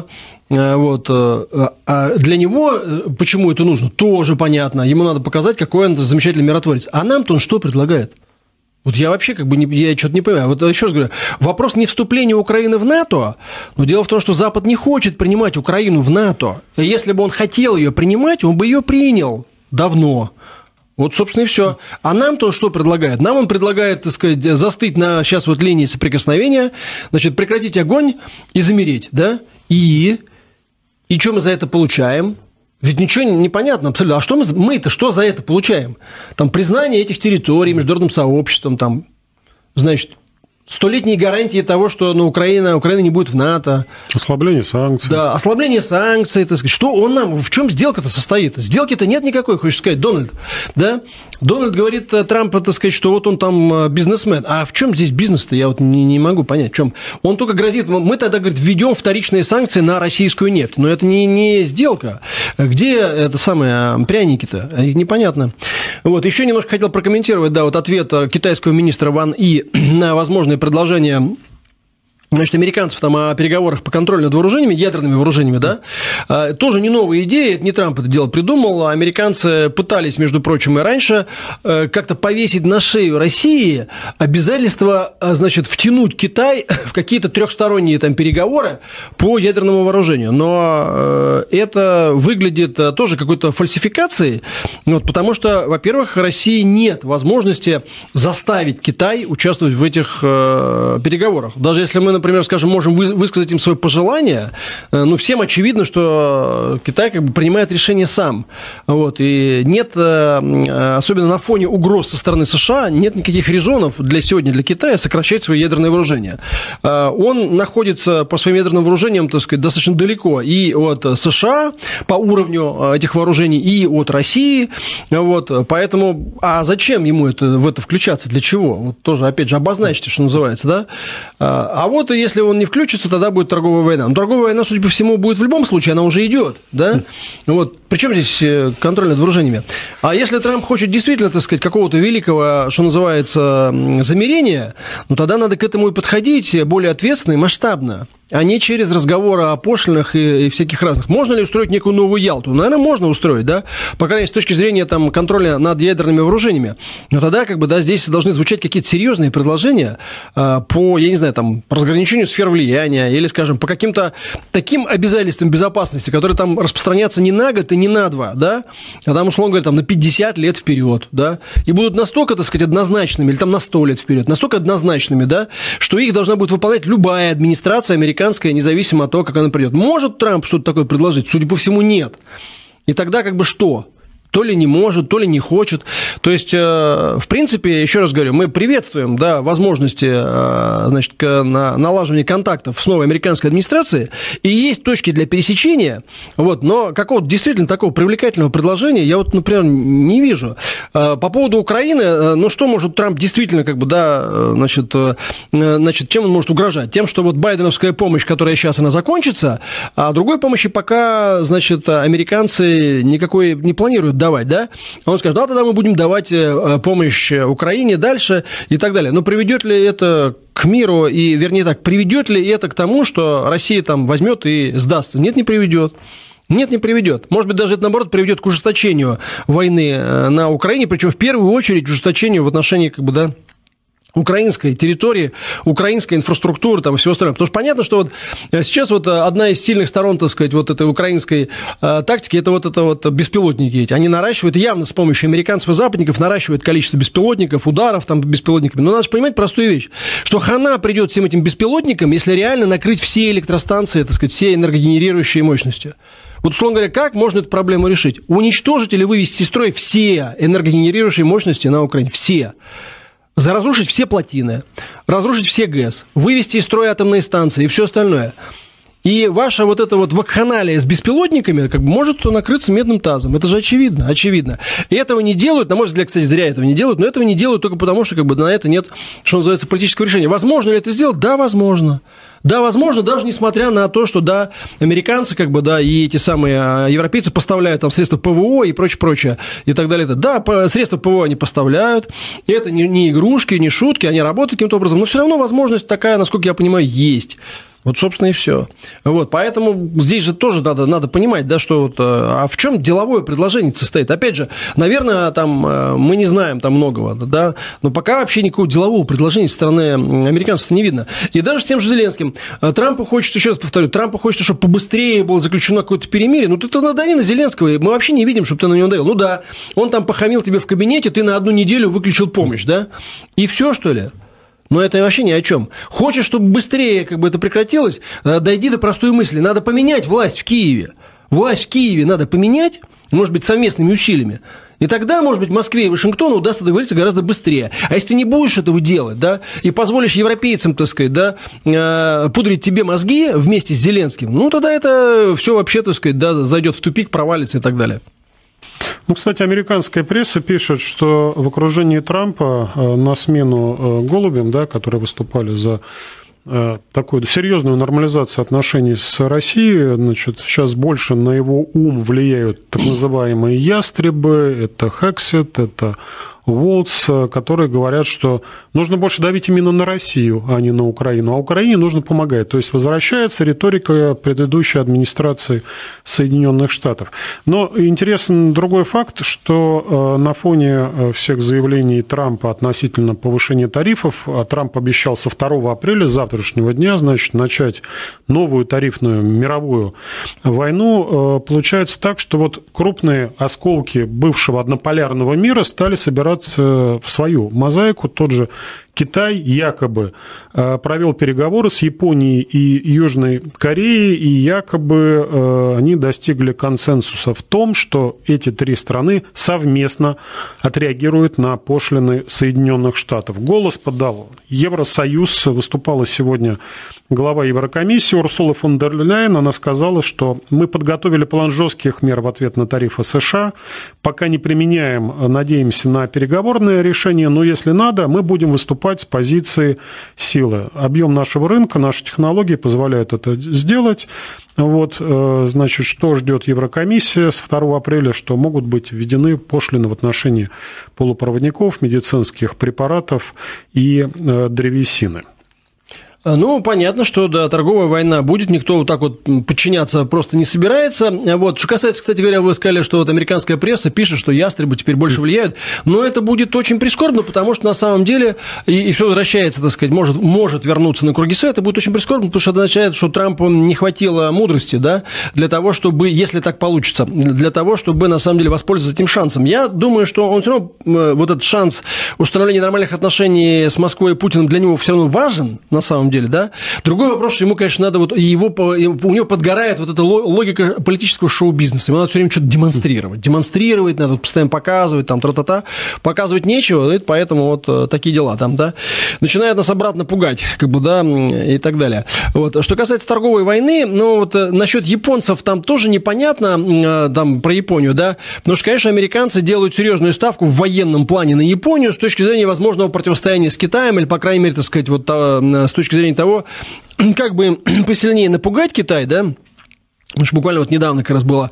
[SPEAKER 2] А для него, почему это нужно, тоже понятно. Ему надо показать, какой он замечательный миротворец. А нам-то он что предлагает? Я вообще я что-то не понимаю. Еще раз говорю, вопрос не вступления Украины в НАТО, но дело в том, что Запад не хочет принимать Украину в НАТО. И если бы он хотел ее принимать, он бы ее принял давно. Собственно, и все. А нам-то он что предлагает? Нам он предлагает, застыть на сейчас линии соприкосновения, прекратить огонь и замереть, да? И что мы за это получаем? Ведь ничего не понятно абсолютно. А что мы-то что за это получаем? Признание этих территорий международным сообществом, 100-летние гарантии того, что Украина не будет в НАТО.
[SPEAKER 1] Ослабление санкций.
[SPEAKER 2] Да, ослабление санкций. Что он нам, в чем сделка-то состоит? Сделки-то нет никакой, хочешь сказать, Дональд. Да? Дональд говорит Трампу, что он бизнесмен. А в чем здесь бизнес-то? Я не могу понять, в чем. Он только грозит, мы тогда, говорит, введем вторичные санкции на российскую нефть. Но это не сделка. Где пряники-то? Непонятно. Еще немножко хотел прокомментировать, ответ китайского министра Ван И на возможное предложение американцев о переговорах по контролю над вооружениями, ядерными вооружениями, да, тоже не новая идея, это не Трамп это дело придумал, американцы пытались, между прочим, и раньше как-то повесить на шею России обязательство, втянуть Китай в какие-то трехсторонние переговоры по ядерному вооружению, но это выглядит тоже какой-то фальсификацией, потому что, во-первых, России нет возможности заставить Китай участвовать в этих переговорах, даже если мы, например, можем высказать им свое пожелание, всем очевидно, что Китай принимает решение сам. И нет, особенно на фоне угроз со стороны США, нет никаких резонов сегодня для Китая сокращать свои ядерные вооружения. Он находится по своим ядерным вооружениям, достаточно далеко и от США по уровню этих вооружений, и от России. Поэтому, а зачем ему в это включаться? Для чего? Тоже, опять же, обозначьте, что называется, да? Если он не включится, тогда будет торговая война. Но торговая война, судя по всему, будет в любом случае, она уже идет, да? Причем здесь контроль над вооружениями? А если Трамп хочет действительно, какого-то великого, что называется, замерения, тогда надо к этому и подходить более ответственно и масштабно. а не через разговоры о пошлинах и всяких разных. Можно ли устроить некую новую Ялту? Наверное, можно устроить, да, по крайней мере, с точки зрения там, контроля над ядерными вооружениями. Но тогда, как бы, да, здесь должны звучать какие-то серьезные предложения по, я не знаю, там, по разграничению сфер влияния или, скажем, по каким-то таким обязательствам безопасности, которые там распространятся не на год и не на два, да, а там, условно говоря, там, на 50 лет вперед, да, и будут настолько, так сказать, однозначными, или там на 100 лет вперед, настолько однозначными, да, что их должна будет выполнять любая администрация американская, независимо от того, как она придет. Может Трамп что-то такое предложить? Судя по всему, нет. И тогда как бы что? То ли не может, то ли не хочет. То есть, в принципе, еще раз говорю, мы приветствуем, да, возможности, значит, налаживания контактов с новой американской администрацией, и есть точки для пересечения, вот, но какого-то действительно такого привлекательного предложения я вот, например, не вижу. По поводу Украины, ну, что может Трамп действительно, как бы, да, значит, чем он может угрожать? Тем, что вот байденовская помощь, которая сейчас, она закончится, а другой помощи пока, значит, американцы никакой не планируют давать, да? Он скажет, ну, а тогда мы будем давать помощь Украине дальше и так далее. Но приведет ли это к миру, и, вернее так, приведет ли это к тому, что Россия там возьмет и сдастся? Нет, не приведет. Нет, не приведет. Может быть, даже это, наоборот, приведет к ужесточению войны на Украине, причем в первую очередь к ужесточению в отношении, как бы, да, украинской территории, украинской инфраструктуры там, и всего остального. Потому что понятно, что вот сейчас вот одна из сильных сторон, так сказать, вот этой украинской тактики, это вот беспилотники эти. Они наращивают, явно с помощью американцев и западников, наращивают количество беспилотников, ударов там беспилотниками. Но надо же понимать простую вещь, что хана придет всем этим беспилотникам, если реально накрыть все электростанции, так сказать, все энергогенерирующие мощности. Вот, условно говоря, как можно эту проблему решить? Уничтожить или вывести из строя все энергогенерирующие мощности на Украине? Все. Разрушить все плотины, разрушить все ГЭС, вывести из строя атомные станции и все остальное. И ваша вот эта вот вакханалия с беспилотниками как бы может накрыться медным тазом. Это же очевидно, очевидно. И этого не делают, на мой взгляд, кстати, зря этого не делают, но этого не делают только потому, что как бы на это нет, что называется, политического решения. Возможно ли это сделать? Да, возможно. Да, возможно, даже несмотря на то, что, да, американцы, как бы, да, и эти самые европейцы поставляют там средства ПВО и прочее, и так далее. Да, средства ПВО они поставляют, и это не игрушки, не шутки, они работают каким-то образом, но все равно возможность такая, насколько я понимаю, есть. Вот, собственно, и все. Вот, поэтому здесь же тоже надо понимать, да, что вот, а в чем деловое предложение состоит? Опять же, наверное, там мы не знаем там многого, да, но пока вообще никакого делового предложения со стороны американцев не видно. И даже с тем же Зеленским. Трампу хочется, еще раз повторю, Трампу хочется, чтобы побыстрее было заключено какое-то перемирие. Ну, ты надави на Зеленского, мы вообще не видим, чтобы ты на него надавил. Ну да, он там похамил тебе в кабинете, ты на одну неделю выключил помощь, да? И все, что ли? Но это вообще ни о чем. Хочешь, чтобы быстрее как бы это прекратилось, дойди до простой мысли. Надо поменять власть в Киеве. Власть в Киеве надо поменять, может быть, совместными усилиями. И тогда, может быть, Москве и Вашингтону удастся договориться гораздо быстрее. А если ты не будешь этого делать, да, и позволишь европейцам, так сказать, да, пудрить тебе мозги вместе с Зеленским, ну, тогда это все вообще, так сказать, да, зайдет в тупик, провалится и так далее.
[SPEAKER 1] Ну, кстати, американская пресса пишет, что в окружении Трампа на смену голубям, да, которые выступали за такую серьезную нормализацию отношений с Россией, значит, сейчас больше на его ум влияют так называемые ястребы, это Хексет, это Волтс, которые говорят, что нужно больше давить именно на Россию, а не на Украину. А Украине нужно помогать. То есть возвращается риторика предыдущей администрации Соединенных Штатов. Но интересен другой факт, что на фоне всех заявлений Трампа относительно повышения тарифов, а Трамп обещал со 2 апреля, с завтрашнего дня, значит, начать новую тарифную мировую войну, получается так, что вот крупные осколки бывшего однополярного мира стали собираться в свою мозаику. Тот же Китай якобы провел переговоры с Японией и Южной Кореей, и якобы они достигли консенсуса в том, что эти 3 страны совместно отреагируют на пошлины Соединенных Штатов. Голос подал Евросоюз, выступала сегодня глава Еврокомиссии Урсула фон дер Ляйен. Она сказала, что мы подготовили план жестких мер в ответ на тарифы США, пока не применяем, надеемся на переговорное решение, но если надо, мы будем выступать с позиции силы. Объем нашего рынка, наши технологии позволяют это сделать. Вот, значит, что ждет Еврокомиссия с 2 апреля, что могут быть введены пошлины в отношении полупроводников, медицинских препаратов и древесины.
[SPEAKER 2] Ну, понятно, что, да, торговая война будет, никто вот так вот подчиняться просто не собирается. Вот. Что касается, кстати говоря, вы сказали, что вот американская пресса пишет, что ястребы теперь больше влияют, но это будет очень прискорбно, потому что на самом деле, и все возвращается, так сказать, может вернуться на круги своя, это будет очень прискорбно, потому что это означает, что Трампу не хватило мудрости, да, для того, чтобы, если так получится, для того, чтобы, на самом деле, воспользоваться этим шансом. Я думаю, что он все равно, вот этот шанс установления нормальных отношений с Москвой и Путиным для него все равно важен, на самом деле, да. Другой вопрос, что ему, конечно, надо, вот у него подгорает вот эта логика политического шоу-бизнеса. Ему надо все время что-то демонстрировать, надо постоянно показывать, там, тра-та-та. Показывать нечего, и поэтому вот такие дела там, да. Начинают нас обратно пугать, как бы, да, и так далее. Вот. Что касается торговой войны, ну, вот насчет японцев там тоже непонятно, там, про Японию, да, потому что, конечно, американцы делают серьезную ставку в военном плане на Японию с точки зрения возможного противостояния с Китаем, или, по крайней мере, так сказать, вот с точки зрения того, как бы посильнее напугать Китай, да. Потому что буквально вот недавно как раз была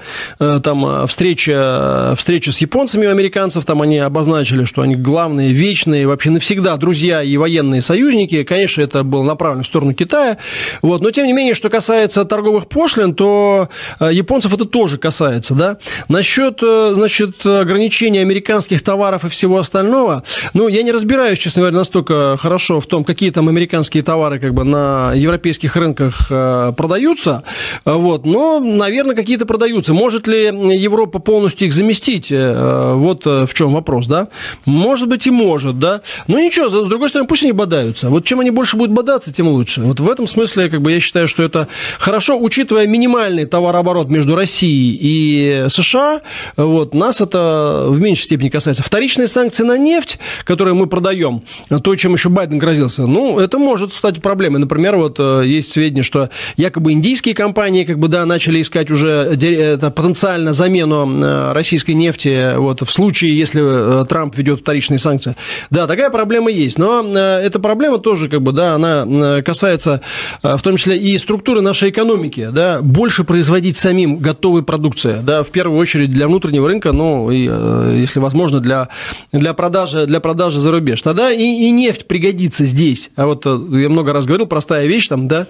[SPEAKER 2] там встреча с японцами у американцев, там они обозначили, что они главные, вечные, вообще навсегда друзья и военные союзники. Конечно, это было направлено в сторону Китая. Вот. Но, тем не менее, что касается торговых пошлин, то японцев это тоже касается. Да? Насчет, значит, ограничения американских товаров и всего остального, ну, я не разбираюсь, честно говоря, настолько хорошо в том, какие там американские товары как бы на европейских рынках продаются, вот, но наверное, какие-то продаются. Может ли Европа полностью их заместить? Вот в чем вопрос, да? Может быть, и может, да? Но ничего, с другой стороны, пусть они бодаются. Вот чем они больше будут бодаться, тем лучше. Вот в этом смысле, как бы, я считаю, что это хорошо, учитывая минимальный товарооборот между Россией и США, вот, нас это в меньшей степени касается. Вторичные санкции на нефть, которые мы продаем, то, чем еще Байден грозился, ну, это может стать проблемой. Например, вот есть сведения, что якобы индийские компании, как бы, да, начали искать уже потенциально замену российской нефти вот, в случае, если Трамп ведет вторичные санкции. Да, такая проблема есть, но эта проблема тоже, как бы, да, она касается в том числе и структуры нашей экономики, да, больше производить самим готовой продукции, да, в первую очередь для внутреннего рынка, ну, и, если возможно, для продажи за рубеж. Тогда и нефть пригодится здесь. А вот я много раз говорил, простая вещь там, да,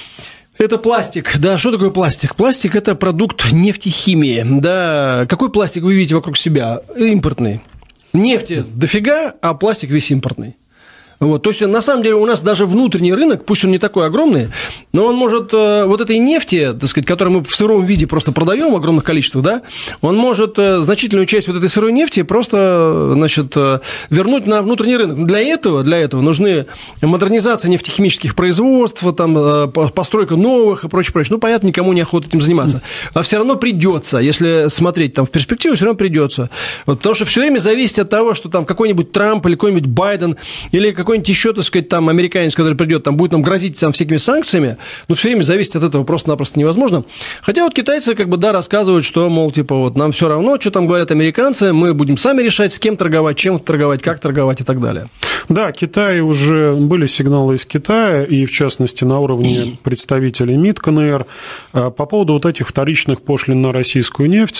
[SPEAKER 2] это пластик, да, что такое пластик? Пластик – это продукт нефтехимии, да, какой пластик вы видите вокруг себя? Импортный. Нефти дофига, а пластик весь импортный. Вот, то есть, на самом деле, у нас даже внутренний рынок, пусть он не такой огромный, но он может вот этой нефти, так сказать, которую мы в сыром виде просто продаем в огромных количествах, да, он может значительную часть вот этой сырой нефти просто, значит, вернуть на внутренний рынок. Для этого нужны модернизация нефтехимических производств, там, постройка новых и прочее. Ну, понятно, никому не охота этим заниматься. А все равно придется, если смотреть там в перспективу, все равно придется. Вот, потому что все время зависит от того, что там какой-нибудь Трамп или какой-нибудь Байден или какой-нибудь еще, так сказать, там американец, который придет, там будет нам грозить там всякими санкциями, но все время зависеть от этого просто-напросто невозможно. Хотя вот китайцы, как бы, да, рассказывают, что, мол, типа, вот нам все равно, что там говорят американцы, мы будем сами решать, с кем торговать, чем торговать, как торговать и так далее.
[SPEAKER 1] Да, Китай уже были сигналы из Китая, и в частности на уровне представителей МИД КНР по поводу вот этих вторичных пошлин на российскую нефть.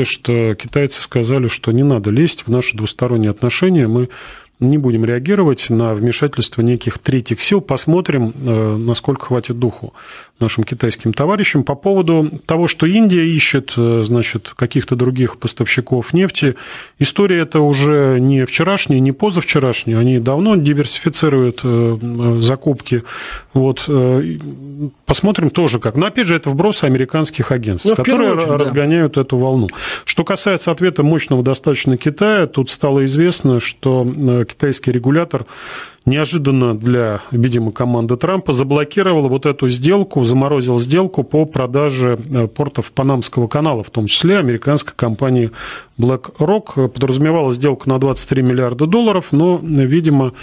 [SPEAKER 1] Китайцы сказали, что не надо лезть в наши двусторонние отношения, мы не будем реагировать на вмешательство неких третьих сил. Посмотрим, насколько хватит духу нашим китайским товарищам. По поводу того, что Индия ищет, значит, каких-то других поставщиков нефти, история эта уже не вчерашняя, не позавчерашняя. Они давно диверсифицируют закупки. Вот. Посмотрим тоже как. Но, опять же, это вбросы американских агентств, которые разгоняют эту волну. Что касается ответа мощного достаточно Китая, тут стало известно, что китайский регулятор неожиданно для, видимо, команды Трампа заблокировал вот эту сделку, заморозил сделку по продаже портов Панамского канала, в том числе американской компании BlackRock. Подразумевалась сделка на $23 миллиарда, но, видимо,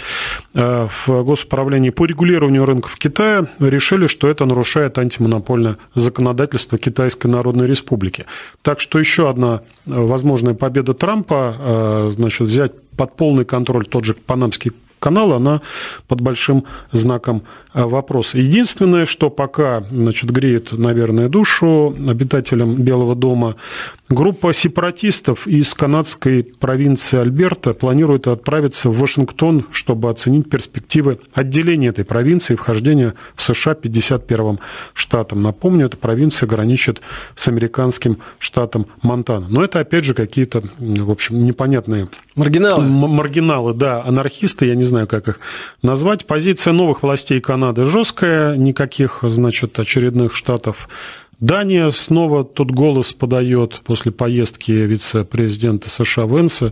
[SPEAKER 1] в Госуправлении по регулированию рынков Китая решили, что это нарушает антимонопольное законодательство Китайской Народной Республики. Так что еще одна возможная победа Трампа, значит, взять под полный контроль тот же Панамский канал, она под большим знаком вопрос. Единственное, что пока, значит, греет, наверное, душу обитателям Белого дома, группа сепаратистов из канадской провинции Альберта планирует отправиться в Вашингтон, чтобы оценить перспективы отделения этой провинции и вхождения в США 51-м штатом. Напомню, эта провинция граничит с американским штатом Монтана. Но это, опять же, какие-то, в общем, непонятные... Маргиналы, да, анархисты, я не знаю, как их назвать. Позиция новых властей Канады жесткая, никаких, значит, очередных штатов. Дания снова тут голос подает после поездки вице-президента США Венса.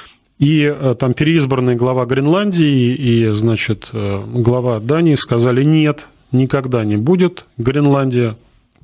[SPEAKER 1] И там переизбранный глава Гренландии и, значит, глава Дании сказали: нет, никогда не будет Гренландия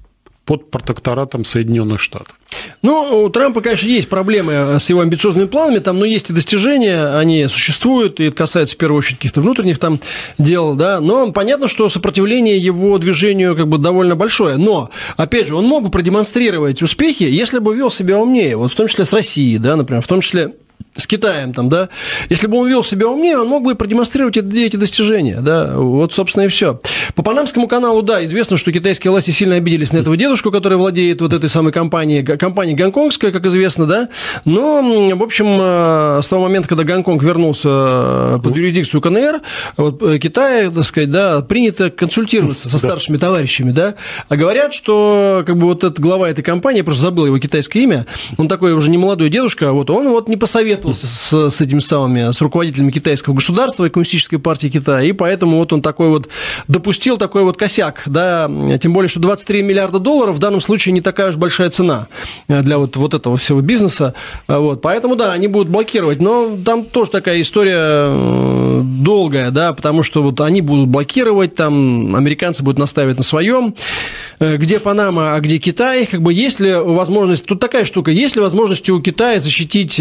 [SPEAKER 1] под протекторатом Соединенных Штатов.
[SPEAKER 2] Ну, у Трампа, конечно, есть проблемы с его амбициозными планами, там, но есть и достижения, они существуют, и это касается, в первую очередь, каких-то внутренних там дел, да, но понятно, что сопротивление его движению как бы довольно большое, но, опять же, он мог бы продемонстрировать успехи, если бы вел себя умнее, вот в том числе с Россией, да, например, в том числе с Китаем, там, да, если бы он вел себя умнее, он мог бы продемонстрировать эти достижения, да, вот, собственно, и все. По Панамскому каналу, да, известно, что китайские власти сильно обиделись на этого дедушку, который владеет вот этой самой компанией гонконгская, как известно, да, но, в общем, с того момента, когда Гонконг вернулся под юрисдикцию КНР, вот, Китай, так сказать, да, принято консультироваться со старшими товарищами, да, а говорят, что, как бы, вот этот глава этой компании, я просто забыл его китайское имя, он такой уже немолодой дедушка, вот, он вот не посоветовал с этими самыми, с руководителями китайского государства и Коммунистической партии Китая, и поэтому вот он такой вот допустил такой вот косяк, да, тем более, что 23 миллиарда долларов в данном случае не такая уж большая цена для вот этого всего бизнеса, вот, поэтому, да, они будут блокировать, но там тоже такая история долгая, да, потому что вот они будут блокировать, там американцы будут настаивать на своем, где Панама, а где Китай, как бы есть ли возможность, тут такая штука, есть ли возможность у Китая защитить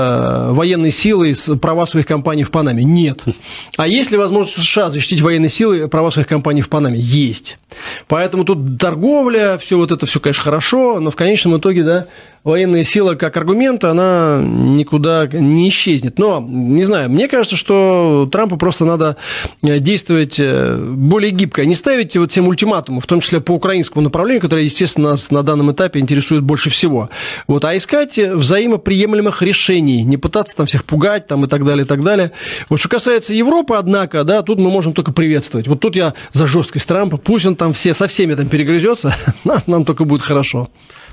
[SPEAKER 2] военные силы и права своих компаний в Панаме? Нет. А есть ли возможность у США защитить военные силы и права своих компаний в Панаме? Есть. Поэтому тут торговля, все вот это все, конечно, хорошо, но в конечном итоге, да, военная сила как аргумент, она никуда не исчезнет. Но, не знаю, мне кажется, что Трампу просто надо действовать более гибко, не ставить вот всем ультиматумы, в том числе по украинскому направлению, которое, естественно, нас на данном этапе интересует больше всего. Вот, а искать взаимоприемлемых решений, не пытаться там всех пугать там, и так далее, и так далее. Вот что касается Европы, однако, да, тут мы можем только приветствовать. Вот тут я за жесткость Трампа, пусть он там со всеми там перегрызется, нам только будет хорошо.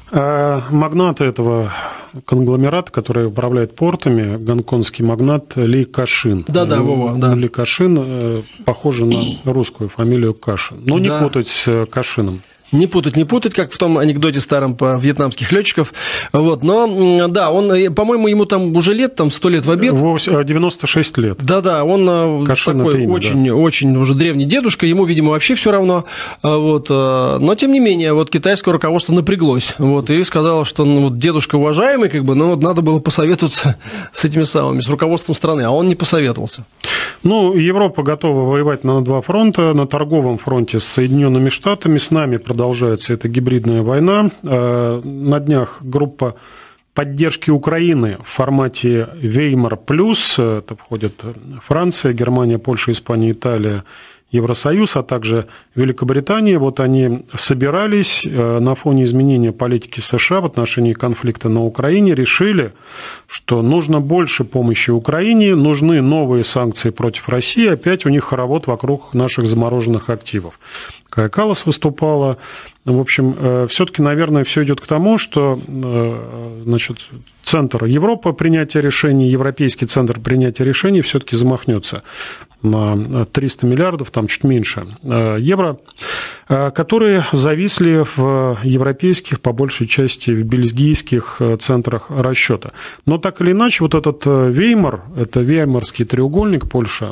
[SPEAKER 1] Магнат этого конгломерата, который управляет портами, гонконгский магнат Ли Кашин.
[SPEAKER 2] Да-да, Вова, да.
[SPEAKER 1] Ли Кашин, похоже на русскую фамилию Кашин. Но не путать с Кашином.
[SPEAKER 2] Не путать, как в том анекдоте старом про вьетнамских летчиков. Вот, но, да, он, по-моему, ему там уже лет, там 100 лет в обед.
[SPEAKER 1] 96 лет.
[SPEAKER 2] Да-да, он Кашин такой имя, очень уже древний дедушка, ему, видимо, вообще все равно. Вот, но, тем не менее, вот китайское руководство напряглось. Вот, и сказало, что вот, дедушка уважаемый, как бы, но вот надо было посоветоваться с этими самыми, с руководством страны, а он не посоветовался.
[SPEAKER 1] Ну, Европа готова воевать на два фронта. На торговом фронте с Соединенными Штатами, с нами продолжается эта гибридная война. На днях группа поддержки Украины в формате Веймар плюс, это входят Франция, Германия, Польша, Испания, Италия, Евросоюз, а также Великобритания, вот они собирались на фоне изменения политики США в отношении конфликта на Украине, решили, что нужно больше помощи Украине, нужны новые санкции против России, опять у них хоровод вокруг наших замороженных активов. Кая Каллас выступала. В общем, все-таки, наверное, все идет к тому, что, значит, центр Европы принятия решений, европейский центр принятия решений все-таки замахнется на 300 миллиардов, там чуть меньше, евро, которые зависли в европейских, по большей части в бельгийских центрах расчета. Но так или иначе, вот этот Веймар, это Веймарский треугольник, Польша,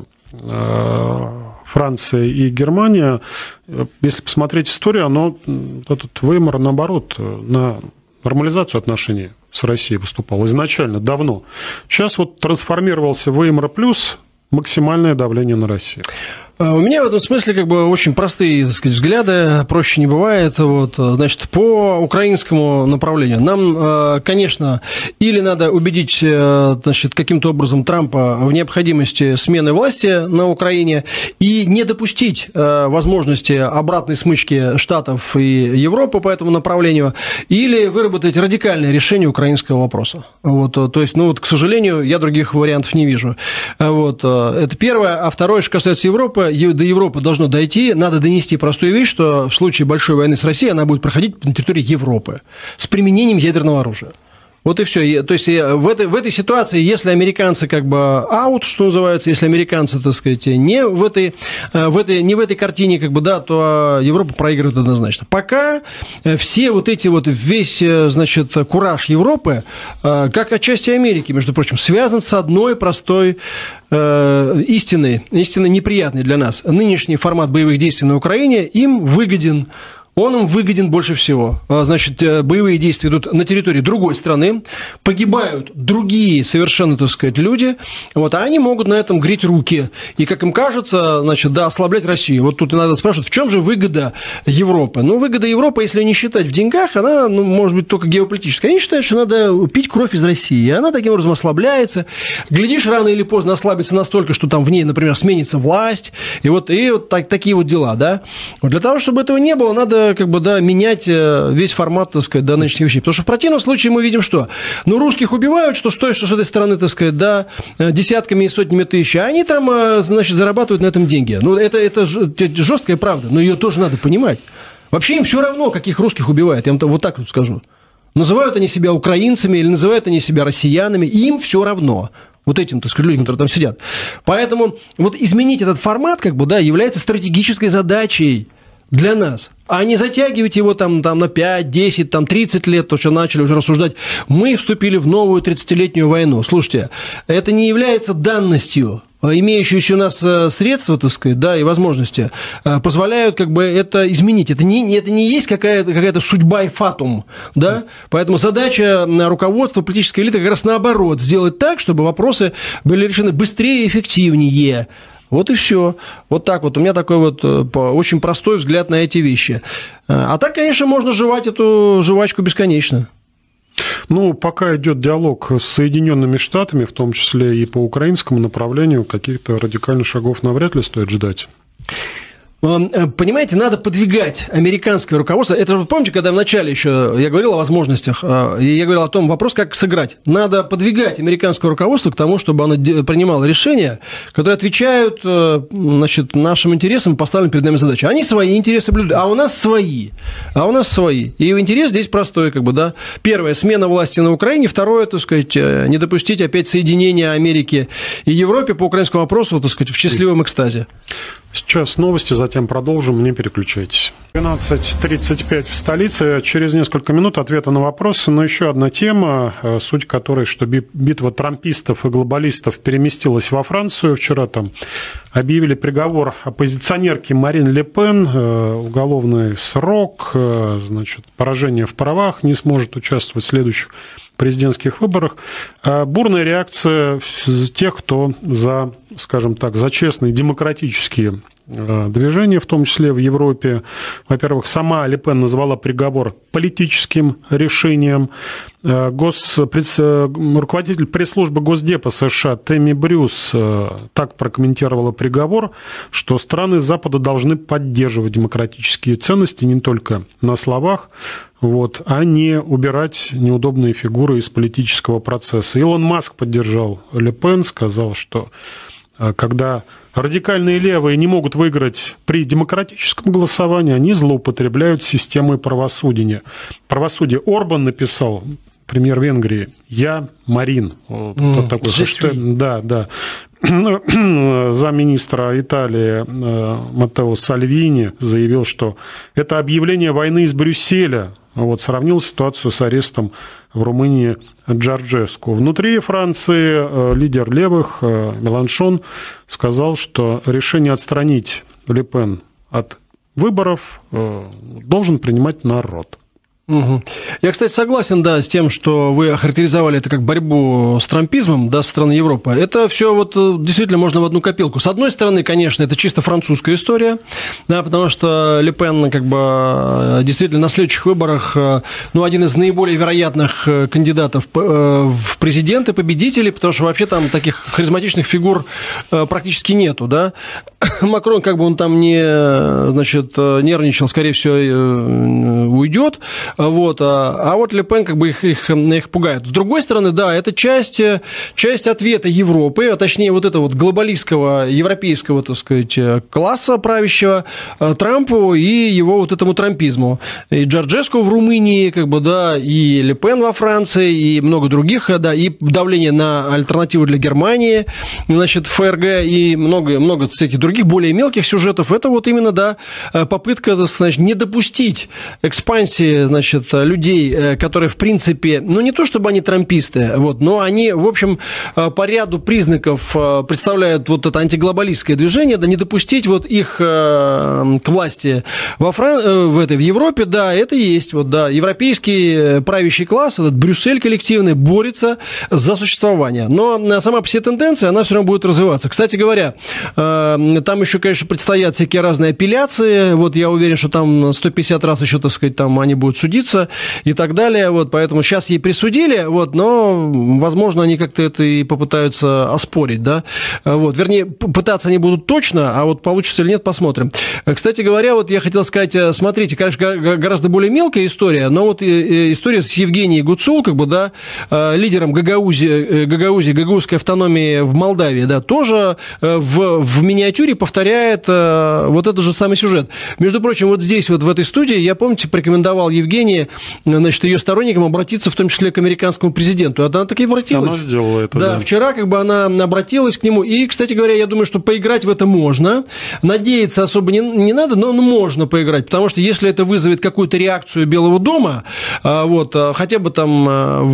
[SPEAKER 1] Франция и Германия, если посмотреть историю, этот Веймар, наоборот, на нормализацию отношений с Россией выступал изначально, давно. Сейчас вот трансформировался Веймар плюс, максимальное давление на Россию.
[SPEAKER 2] У меня в этом смысле как бы очень простые, так сказать, взгляды, проще не бывает. Вот, значит, по украинскому направлению нам, конечно, или надо убедить, значит, каким-то образом Трампа в необходимости смены власти на Украине и не допустить возможности обратной смычки Штатов и Европы по этому направлению, или выработать радикальное решение украинского вопроса. Вот, то есть, ну вот, к сожалению, я других вариантов не вижу. Вот, это первое. А второе, что касается Европы, до Европы должно дойти, надо донести простую вещь, что в случае большой войны с Россией она будет проходить на территории Европы с применением ядерного оружия. Вот и все. То есть в этой ситуации, если американцы как бы out, что называется, если американцы, так сказать, не в этой картине, как бы, да, то Европа проигрывает однозначно. Пока все вот эти вот, весь, значит, кураж Европы, как отчасти Америки, между прочим, связан с одной простой истиной неприятной для нас. Нынешний формат боевых действий на Украине им выгоден. Он им выгоден больше всего. Значит, боевые действия идут на территории другой страны, погибают другие совершенно, так сказать, люди, вот, а они могут на этом греть руки. И, как им кажется, значит, да, ослаблять Россию. Вот тут и надо спрашивать, в чем же выгода Европы? Ну, выгода Европы, если не считать в деньгах, она, ну, может быть, только геополитическая. Они считают, что надо пить кровь из России. И она таким образом ослабляется. Глядишь, рано или поздно ослабится настолько, что там в ней, например, сменится власть. И вот такие вот дела, да. Вот для того, чтобы этого не было, надо как бы, да, менять весь формат, так сказать, до нынешних вещей. Потому что в противном случае мы видим, что? Ну, русских убивают, что с этой стороны, так сказать, да, десятками и сотнями тысяч, а они там, значит, зарабатывают на этом деньги. Ну, это жесткая правда, но ее тоже надо понимать. Вообще им все равно, каких русских убивают, я вам вот так вот скажу. Называют они себя украинцами или называют они себя россиянами, им все равно. Вот этим, так сказать, людям, которые там сидят. Поэтому вот изменить этот формат, как бы, да, является стратегической задачей для нас, а не затягивать его там на 5, 10, 30 лет, то, что начали уже рассуждать. Мы вступили в новую 30-летнюю войну. Слушайте, это не является данностью. Имеющиеся у нас средства, так сказать, да, и возможности позволяют как бы это изменить. Это не есть какая-то судьба и фатум, да? Поэтому задача руководства, политической элиты как раз наоборот, сделать так, чтобы вопросы были решены быстрее и эффективнее. Вот и все. Вот так вот. У меня такой вот очень простой взгляд на эти вещи. А так, конечно, можно жевать эту жвачку бесконечно.
[SPEAKER 1] Ну, пока идет диалог с Соединенными Штатами, в том числе и по украинскому направлению, каких-то радикальных шагов навряд ли стоит ждать.
[SPEAKER 2] Понимаете, надо подвигать американское руководство. Это же, помните, когда в начале еще я говорил о возможностях, я говорил о том, вопрос, как сыграть. Надо подвигать американское руководство к тому, чтобы оно принимало решения, которые отвечают, значит, нашим интересам, поставленным перед нами задачи. Они свои интересы блюдут, а у нас свои. И интерес здесь простой, как бы, да. Первое, смена власти на Украине. Второе, так сказать, не допустить опять соединения Америки и Европы по украинскому вопросу, так сказать, в счастливом экстазе.
[SPEAKER 1] Сейчас новости, затем продолжим, не переключайтесь. 12:35 в столице. Через несколько минут ответы на вопросы. Но еще одна тема, суть которой, что битва трампистов и глобалистов переместилась во Францию. Вчера там объявили приговор оппозиционерке Марин Ле Пен, уголовный срок, значит, поражение в правах, не сможет участвовать в следующих президентских выборах. Бурная реакция тех, кто за, скажем так, за честные демократические движения, в том числе в Европе. Во-первых, сама Ле Пен назвала приговор политическим решением. Руководитель пресс-службы Госдепа США Тэмми Брюс так прокомментировала приговор, что страны Запада должны поддерживать демократические ценности не только на словах, а не убирать неудобные фигуры из политического процесса. Илон Маск поддержал Ле Пен, сказал, что когда радикальные левые не могут выиграть при демократическом голосовании, они злоупотребляют системой правосудия. Орбан написал, премьер Венгрии, «Я Марин». Вот такой хэштег. Да. Замминистра Италии Маттео Сальвини заявил, что это объявление войны из Брюсселя. Сравнил ситуацию с арестом в Румынии Джорджеску. Внутри Франции лидер левых Меланшон сказал, что решение отстранить Ле Пен от выборов должен принимать народ.
[SPEAKER 2] Угу. Я, кстати, согласен, да, с тем, что вы охарактеризовали это как борьбу с трампизмом, да, со стороны Европы. Это все вот действительно можно в одну копилку. С одной стороны, конечно, это чисто французская история, да, потому что Ле Пен как бы действительно на следующих выборах, ну, один из наиболее вероятных кандидатов в президенты, победителей, потому что вообще там таких харизматичных фигур практически нету, да. Макрон, как бы он там не, значит, нервничал, скорее всего, уйдет. Вот, а вот Ле Пен как бы их пугает. С другой стороны, да, это часть ответа Европы, а точнее вот этого вот глобалистского, европейского, так сказать, класса правящего Трампу и его вот этому трампизму. И Джорджеску в Румынии, как бы, да, и Ле Пен во Франции, и много других, да, и давление на альтернативу для Германии, значит, ФРГ и много всяких других более мелких сюжетов. Это вот именно, да, попытка, значит, не допустить экспансии, значит, людей, которые, в принципе, ну, не то чтобы они трамписты, вот, но они, в общем, по ряду признаков представляют вот это антиглобалистское движение, да, не допустить вот их к власти в Европе, да, это и есть, вот, да, европейский правящий класс, этот Брюссель коллективный борется за существование, но сама по себе тенденция, она все равно будет развиваться. Кстати говоря, там еще, конечно, предстоят всякие разные апелляции, вот, я уверен, что там 150 раз еще, так сказать, там они будут судиться и так далее, вот, поэтому сейчас ей присудили, вот, но, возможно, они как-то это и попытаются оспорить, да, вот, вернее, пытаться они будут точно, а вот получится или нет, посмотрим. Кстати говоря, вот я хотел сказать, смотрите, конечно, гораздо более мелкая история, но вот история с Евгенией Гуцул, как бы, да, лидером гагаузской автономии в Молдавии, да, тоже в миниатюре повторяет вот этот же самый сюжет. Между прочим, вот здесь, вот в этой студии, я, помните, порекомендовал Евгении, значит, ее сторонникам обратиться в том числе к американскому президенту. Она так и обратилась.
[SPEAKER 1] Она сделала это,
[SPEAKER 2] да. Вчера как бы она обратилась к нему. И, кстати говоря, я думаю, что поиграть в это можно. Надеяться особо не надо, но можно поиграть. Потому что если это вызовет какую-то реакцию Белого дома, вот, хотя бы там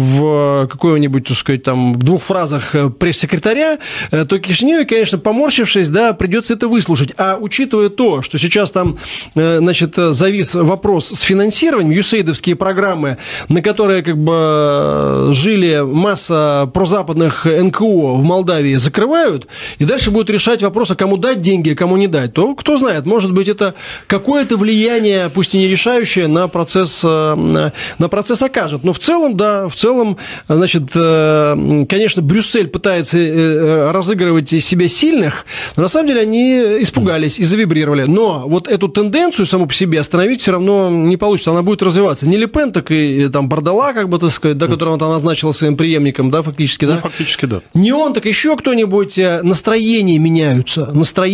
[SPEAKER 2] в какой-нибудь, так сказать, там, в 2 фразах пресс-секретаря, то Кишиневу, конечно, поморщившись, да, придется это выслушать. А учитывая то, что сейчас там, значит, завис вопрос с финансированием, USAID-овские программы, на которые как бы жили масса прозападных НКО в Молдавии, закрывают, и дальше будут решать вопрос, а кому дать деньги, а кому не дать. То, кто знает, может быть, это какое-то влияние, пусть и не решающее, на процесс окажет. Но в целом, да, значит, конечно, Брюссель пытается разыгрывать из себя сильных, но на самом деле они испугались и завибрировали. Но вот эту тенденцию саму по себе остановить все равно не получится, она будет развиваться. Не Ле Пен, так и там Бардала, как бы, так сказать, да, которого он там назначил своим преемником, да, фактически, да?
[SPEAKER 1] Ну, фактически, да.
[SPEAKER 2] Не он, так еще кто-нибудь. Настроения меняются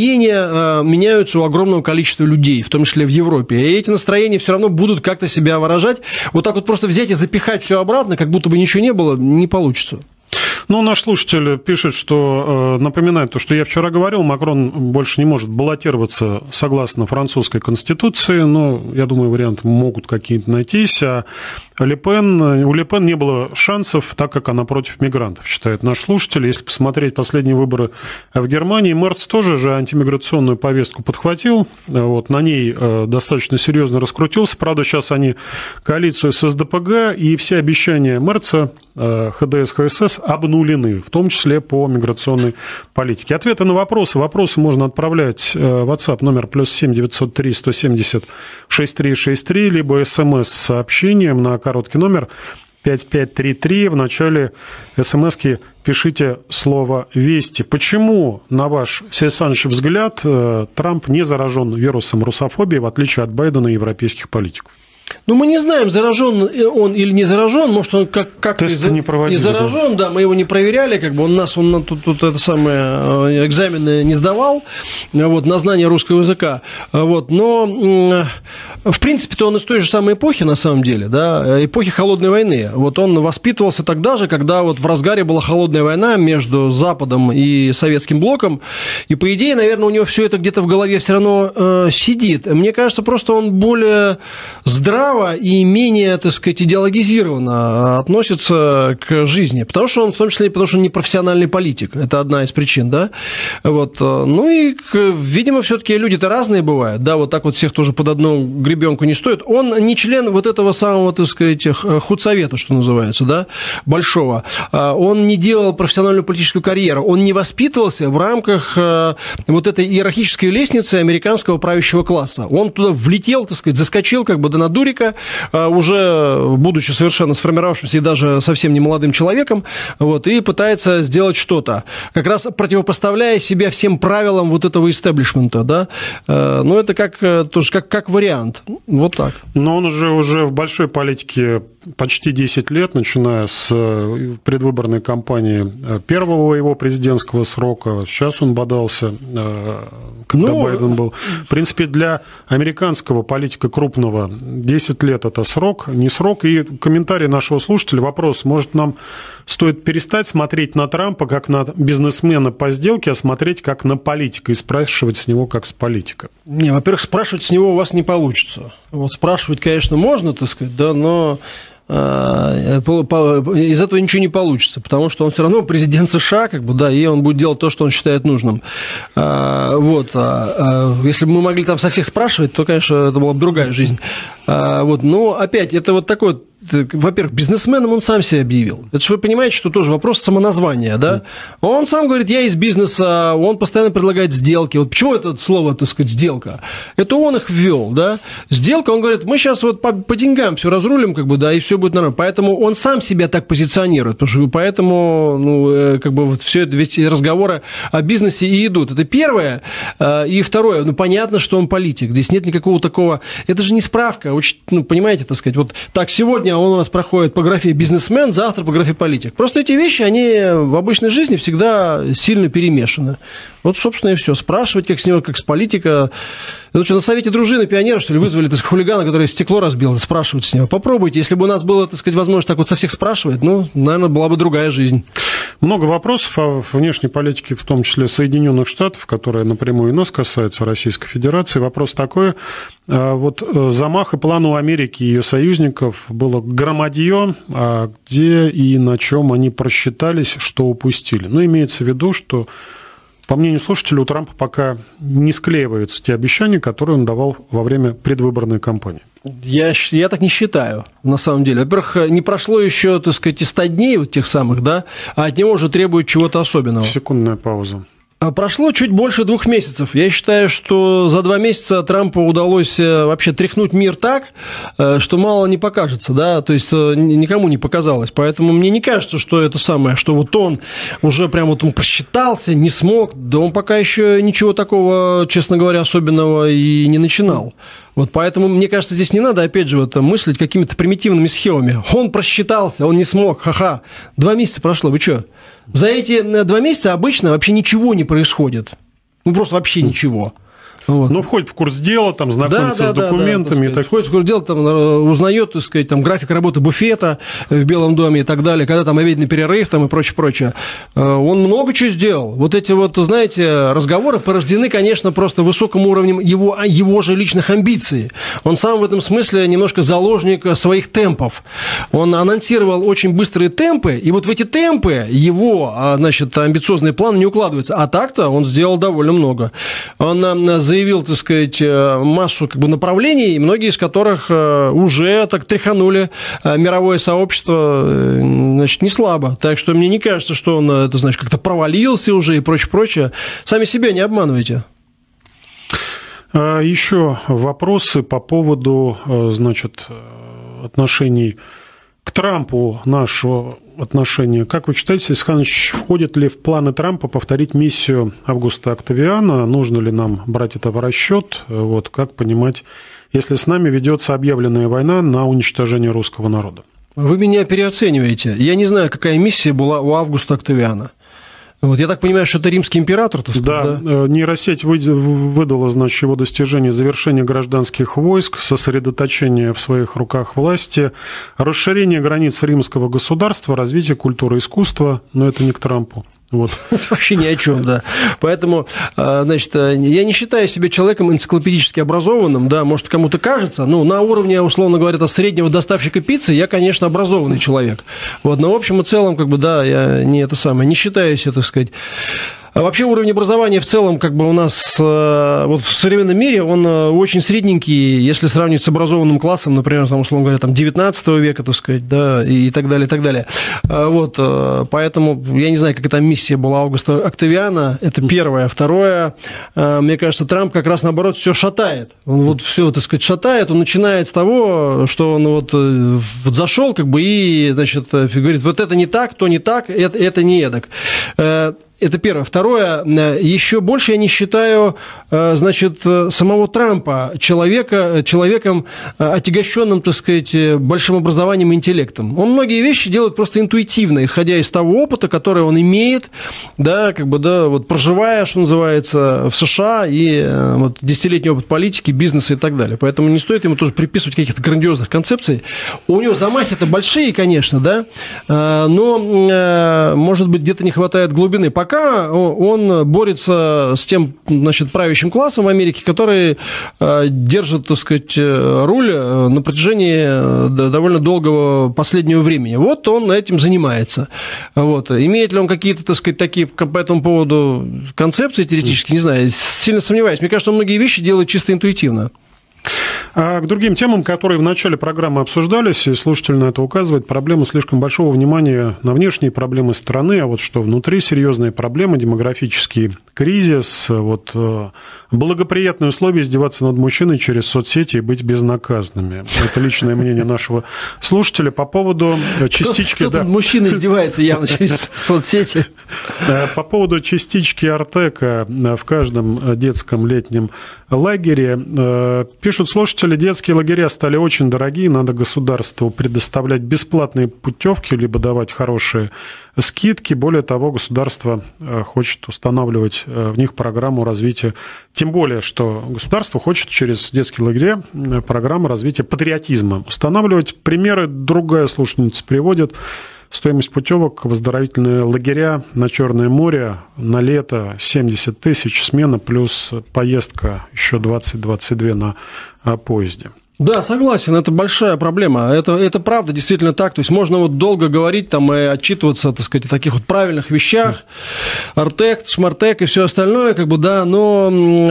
[SPEAKER 2] у огромного количества людей, в том числе в Европе. И эти настроения все равно будут как-то себя выражать. Вот так вот просто взять и запихать все обратно, как будто бы ничего не было, не получится.
[SPEAKER 1] Ну, наш слушатель пишет, что напоминает то, что я вчера говорил, Макрон больше не может баллотироваться согласно французской конституции, но, я думаю, варианты могут какие-то найтись, а у Ле Пен не было шансов, так как она против мигрантов, считает наш слушатель. Если посмотреть последние выборы в Германии, Мерц тоже же антимиграционную повестку подхватил, вот, на ней достаточно серьезно раскрутился, правда, сейчас они коалицию с СДПГ, и все обещания Мерца, ХДС, ХСС обнулены, в том числе по миграционной политике. Ответы на вопросы можно отправлять в WhatsApp номер +7 903 170 6363, либо СМС с сообщением на короткий номер 5533. В начале СМСки пишите слово «Вести». Почему, на ваш, Сергей Александрович, взгляд, Трамп не заражен вирусом русофобии, в отличие от Байдена и европейских политиков?
[SPEAKER 2] Ну, мы не знаем, заражен он или не заражен, может, он как-то не заражен, да, мы его не проверяли, как бы он тут это самое, экзамены не сдавал, вот, на знание русского языка, вот, но, в принципе-то он из той же самой эпохи, на самом деле, да, эпохи Холодной войны, вот он воспитывался тогда же, когда вот в разгаре была Холодная война между Западом и Советским блоком, и, по идее, наверное, у него все это где-то в голове все равно сидит. Мне кажется, просто он более здравый, здраво и менее, так сказать, идеологизированно относится к жизни. Потому что он, в том числе, потому что он не профессиональный политик. Это одна из причин, да. Вот. Ну и, видимо, все-таки люди-то разные бывают, да, вот так вот всех тоже под одну гребенку не стоит. Он не член вот этого самого, так сказать, худсовета, что называется, да, большого. Он не делал профессиональную политическую карьеру, он не воспитывался в рамках вот этой иерархической лестницы американского правящего класса. Он туда влетел, так сказать, заскочил как бы до надурика, уже будучи совершенно сформировавшимся и даже совсем не молодым человеком, вот, и пытается сделать что-то, как раз противопоставляя себя всем правилам вот этого истеблишмента, да. Ну, это как вариант. Вот так.
[SPEAKER 1] Но он уже в большой политике почти 10 лет, начиная с предвыборной кампании первого его президентского срока. Сейчас он бодался, когда Байден был. В принципе, для американского политика крупного 10 лет – это срок, не срок. И комментарий нашего слушателя, вопрос, может, нам стоит перестать смотреть на Трампа как на бизнесмена по сделке, а смотреть как на политика и спрашивать с него как с политика?
[SPEAKER 2] Не, во-первых, спрашивать с него у вас не получится. Вот спрашивать, конечно, можно, так сказать, да, но из этого ничего не получится, потому что он все равно президент США, как бы, да, и он будет делать то, что он считает нужным. Вот. Если бы мы могли там со всех спрашивать, то, конечно, это была бы другая жизнь. Вот. Но опять, это вот такой вот, во-первых, бизнесменом он сам себя объявил. Это же вы понимаете, что тоже вопрос самоназвания, да? Он сам говорит, я из бизнеса, он постоянно предлагает сделки. Вот почему это слово, так сказать, сделка? Это он их ввел, да? Сделка, он говорит, мы сейчас вот по деньгам все разрулим, как бы, да, и все будет нормально. Поэтому он сам себя так позиционирует, потому что поэтому, ну, как бы вот все это, ведь разговоры о бизнесе и идут. Это первое. И второе, ну, понятно, что он политик. Здесь нет никакого такого, это же не справка, ну, понимаете, так сказать, вот так сегодня он у нас проходит по графе бизнесмен, завтра по графе политик. Просто эти вещи, они в обычной жизни всегда сильно перемешаны. Вот, собственно, и все. Спрашивать, как с него, как с политика. Ну что, на совете дружины пионеров, что ли, вызвали, так сказать, хулигана, который стекло разбил, спрашивать с него. Попробуйте. Если бы у нас было, так сказать, возможность так вот со всех спрашивать, ну, наверное, была бы другая жизнь.
[SPEAKER 1] Много вопросов о внешней политике, в том числе Соединенных Штатов, которая напрямую и нас касается, Российской Федерации. Вопрос такой. Вот замах и план у Америки и ее союзников было громадье, где и на чем они просчитались, что упустили. Ну, имеется в виду, что, по мнению слушателей, у Трампа пока не склеиваются те обещания, которые он давал во время предвыборной кампании.
[SPEAKER 2] Я так не считаю, на самом деле. Во-первых, не прошло еще, так сказать, и 100 дней вот тех самых, да, а от него уже требуют чего-то особенного.
[SPEAKER 1] Секундная пауза.
[SPEAKER 2] Прошло чуть больше 2 месяцев. Я считаю, что за 2 месяца Трампу удалось вообще тряхнуть мир так, что мало не покажется, да, то есть никому не показалось. Поэтому мне не кажется, что это самое, что вот он уже прям вот он просчитался, не смог, да он пока еще ничего такого, честно говоря, особенного и не начинал. Вот поэтому, мне кажется, здесь не надо, опять же, вот, мыслить какими-то примитивными схемами. Он просчитался, он не смог, ха-ха. 2 месяца прошло, вы что? За эти 2 месяца обычно вообще ничего не происходит. Ну, просто вообще ничего. Вот.
[SPEAKER 1] Ну, входит в курс дела, там, знакомится с документами.
[SPEAKER 2] Да, входит в курс дела, там, узнает, так сказать, там, график работы буфета в Белом доме и так далее, когда там обеденный перерыв там, и прочее. Он много чего сделал. Вот эти вот, знаете, разговоры порождены, конечно, просто высоким уровнем его же личных амбиций. Он сам в этом смысле немножко заложник своих темпов. Он анонсировал очень быстрые темпы, и вот в эти темпы его, значит, амбициозные планы не укладываются. А так-то он сделал довольно много. Он заявил, так сказать, массу как бы направлений, многие из которых уже так тряханули мировое сообщество, значит, не слабо. Так что мне не кажется, что он, это, значит, как-то провалился уже и прочее. Сами себя не обманывайте.
[SPEAKER 1] Еще вопросы по поводу, значит, отношений к Трампу, нашего отношения. Как вы считаете, Исханович, входит ли в планы Трампа повторить миссию Августа Октавиана? Нужно ли нам брать это в расчет? Вот, как понимать, если с нами ведется объявленная война на уничтожение русского народа?
[SPEAKER 2] Вы меня переоцениваете. Я не знаю, какая миссия была у Августа Октавиана. Вот, я так понимаю, что это римский император, так сказать,
[SPEAKER 1] да? Нейросеть выдала, значит, его достижение завершения гражданских войск, сосредоточение в своих руках власти, расширение границ римского государства, развитие культуры и искусства, но это не к Трампу. Вот.
[SPEAKER 2] Вообще ни о чем, да. Поэтому, значит, я не считаю себя человеком энциклопедически образованным, да, может, кому-то кажется, но на уровне, условно говоря, среднего доставщика пиццы я, конечно, образованный человек. Вот, но в общем и целом, как бы, да, я не считаю себя, так сказать. А вообще уровень образования в целом как бы у нас вот в современном мире, он очень средненький, если сравнивать с образованным классом, например, там, условно говоря, там, 19 века, так сказать, да, и так далее, и так далее. Вот, поэтому я не знаю, какая там миссия была Августа Октавиана, это первое. Второе, мне кажется, Трамп как раз наоборот все шатает. Он вот все, так сказать, шатает, он начинает с того, что он вот зашел, как бы, и, значит, говорит, вот это не так, то не так, это не эдак. Это первое. Второе, еще больше я не считаю, значит, самого Трампа человеком, отягощенным, так сказать, большим образованием и интеллектом. Он многие вещи делает просто интуитивно, исходя из того опыта, который он имеет, да, как бы, да, вот проживая, что называется, в США, и вот 10-летний опыт политики, бизнеса и так далее. Поэтому не стоит ему тоже приписывать каких-то грандиозных концепций. У него замахи-то большие, конечно, да, но, может быть, где-то не хватает глубины. Пока он борется с тем, значит, правящим классом в Америке, который держит, так сказать, руль на протяжении довольно долгого последнего времени. Вот он этим занимается. Вот. Имеет ли он какие-то, так сказать, такие по этому поводу концепции теоретически, не знаю, сильно сомневаюсь. Мне кажется, он многие вещи делает чисто интуитивно.
[SPEAKER 1] А к другим темам, которые в начале программы обсуждались, и слушатель на это указывает, проблема слишком большого внимания на внешние проблемы страны, а вот что внутри серьезные проблемы, демографический кризис, вот благоприятные условия издеваться над мужчиной через соцсети и быть безнаказанными. Это личное мнение нашего слушателя по поводу частички...
[SPEAKER 2] Кто-то мужчина издевается явно через соцсети.
[SPEAKER 1] По поводу частички Артека в каждом детском летнем лагере. Пишут слушатели, детские лагеря стали очень дорогие, надо государству предоставлять бесплатные путевки, либо давать хорошие скидки. Более того, государство хочет устанавливать в них программу развития, тем более, что государство хочет через детские лагеря программу развития патриотизма устанавливать. Примеры другая слушательница приводит. Стоимость путевок в оздоровительные лагеря на Черное море на лето 70 тысяч, смена плюс поездка еще 20-22 на поезде.
[SPEAKER 2] Да, согласен, это большая проблема. Это правда действительно так. То есть можно вот долго говорить там и отчитываться, так сказать, о таких вот правильных вещах, Артек, Шмартек и все остальное, как бы, да, но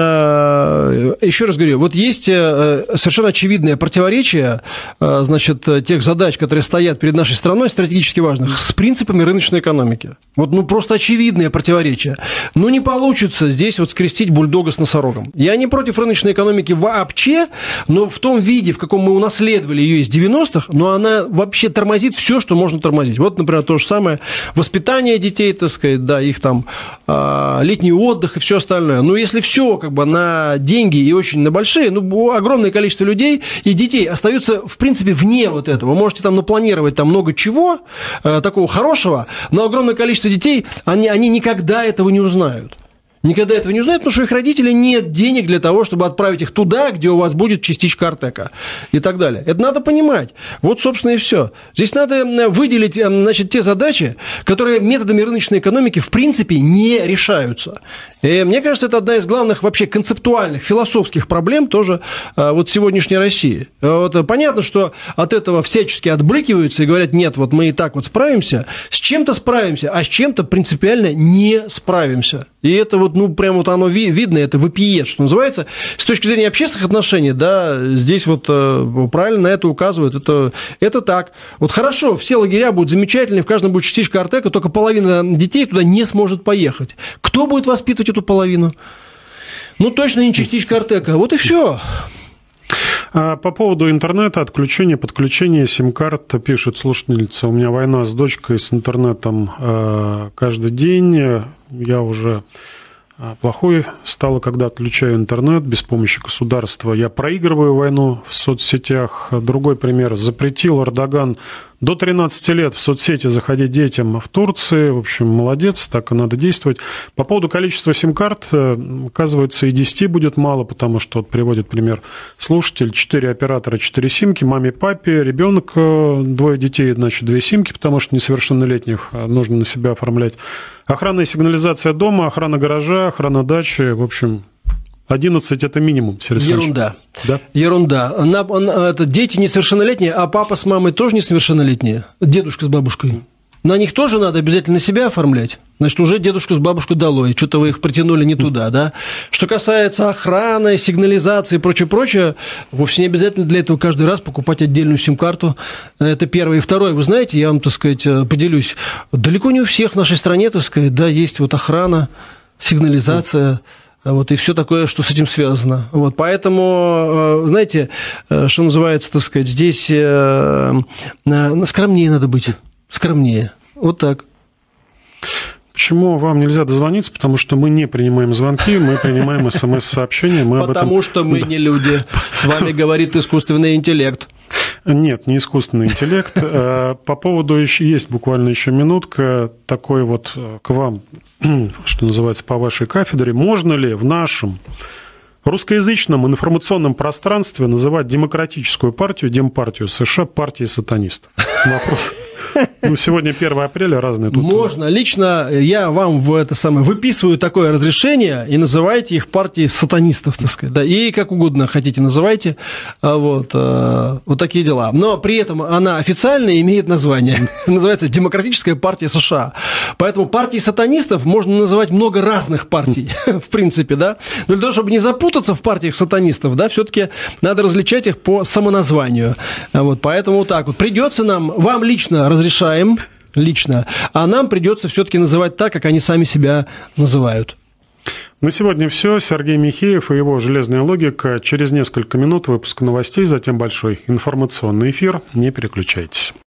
[SPEAKER 2] еще раз говорю, вот есть совершенно очевидное противоречие, значит, тех задач, которые стоят перед нашей страной, стратегически важных, с принципами рыночной экономики. Вот, ну, просто очевидное противоречие. Ну, не получится здесь вот скрестить бульдога с носорогом. Я не против рыночной экономики вообще, но в том виде, в каком мы унаследовали ее из 90-х, но она вообще тормозит все, что можно тормозить. Вот, например, то же самое воспитание детей, так сказать, да, их там летний отдых и все остальное. Но если все как бы на деньги и очень на большие, ну, огромное количество людей и детей остаются, в принципе, вне вот этого. Вы можете там напланировать там много чего такого хорошего, но огромное количество детей, они никогда этого не узнают. Никогда этого не узнают, потому что у их родителей нет денег для того, чтобы отправить их туда, где у вас будет частичка Артека и так далее. Это надо понимать. Вот, собственно, и все. Здесь надо выделить, значит, те задачи, которые методами рыночной экономики в принципе не решаются. И мне кажется, это одна из главных вообще концептуальных, философских проблем тоже вот сегодняшней России. Вот, понятно, что от этого всячески отбрыкиваются и говорят, нет, вот мы и так вот справимся, с чем-то справимся, а с чем-то принципиально не справимся. И это вот, ну, прям вот оно видно, это вопиет, что называется. С точки зрения общественных отношений, да, здесь вот правильно на это указывают. Это так. Вот хорошо, все лагеря будут замечательные, в каждом будет частичка Артека, только половина детей туда не сможет поехать. Кто будет воспитывать эту половину? Ну, точно не частичка Артека. Вот и все.
[SPEAKER 1] По поводу интернета, отключения, подключения сим-карт, пишет слушательница, у меня война с дочкой, с интернетом каждый день, я уже плохой стала, когда отключаю интернет без помощи государства, я проигрываю войну в соцсетях. Другой пример, запретил Эрдоган До 13 лет в соцсети заходить детям в Турции, в общем, молодец, так и надо действовать. По поводу количества сим-карт, оказывается, и 10 будет мало, потому что, вот приводит пример слушатель, 4 оператора, 4 симки, маме, папе, ребенок, 2 детей, значит, 2 симки, потому что несовершеннолетних нужно на себя оформлять. Охрана и сигнализация дома, охрана гаража, охрана дачи, в общем... 11 – это минимум, Сергей Александрович.
[SPEAKER 2] Ерунда.
[SPEAKER 1] Да?
[SPEAKER 2] Ерунда. Это дети несовершеннолетние, а папа с мамой тоже несовершеннолетние, дедушка с бабушкой. На них тоже надо обязательно себя оформлять. Значит, уже дедушку с бабушкой долой. Что-то вы их притянули не туда, да? Что касается охраны, сигнализации и прочее, вовсе не обязательно для этого каждый раз покупать отдельную сим-карту. Это первое. И второе, вы знаете, я вам, так сказать, поделюсь. Далеко не у всех в нашей стране, так сказать, да, есть вот охрана, сигнализация, вот, и все такое, что с этим связано. Вот, поэтому, знаете, что называется, так сказать, здесь скромнее надо быть. Скромнее. Вот так.
[SPEAKER 1] Почему вам нельзя дозвониться? Потому что мы не принимаем звонки, мы принимаем СМС-сообщения.
[SPEAKER 2] Потому что мы не люди. С вами говорит искусственный интеллект.
[SPEAKER 1] Нет, не искусственный интеллект. По поводу, есть буквально еще минутка, такой вот к вам, что называется, по вашей кафедре. Можно ли в нашем русскоязычном информационном пространстве называть демократическую партию, Демпартию США, партией сатанистов? Вопрос. Ну, сегодня 1 апреля, разные тут...
[SPEAKER 2] Можно. Лично я вам выписываю такое разрешение и называйте их партией сатанистов, так сказать. Да, и как угодно хотите называйте. Вот такие дела. Но при этом она официально имеет название. Называется Демократическая партия США. Поэтому партией сатанистов можно называть много разных партий, в принципе, да. Но для того, чтобы не запутаться в партиях сатанистов, да, все-таки надо различать их по самоназванию. Вот, поэтому вот так вот. Придется нам, вам лично разрешаем, а нам придется все-таки называть так, как они сами себя называют.
[SPEAKER 1] На сегодня все. Сергей Михеев и его «Железная логика». Через несколько минут выпуск новостей, затем большой информационный эфир. Не переключайтесь.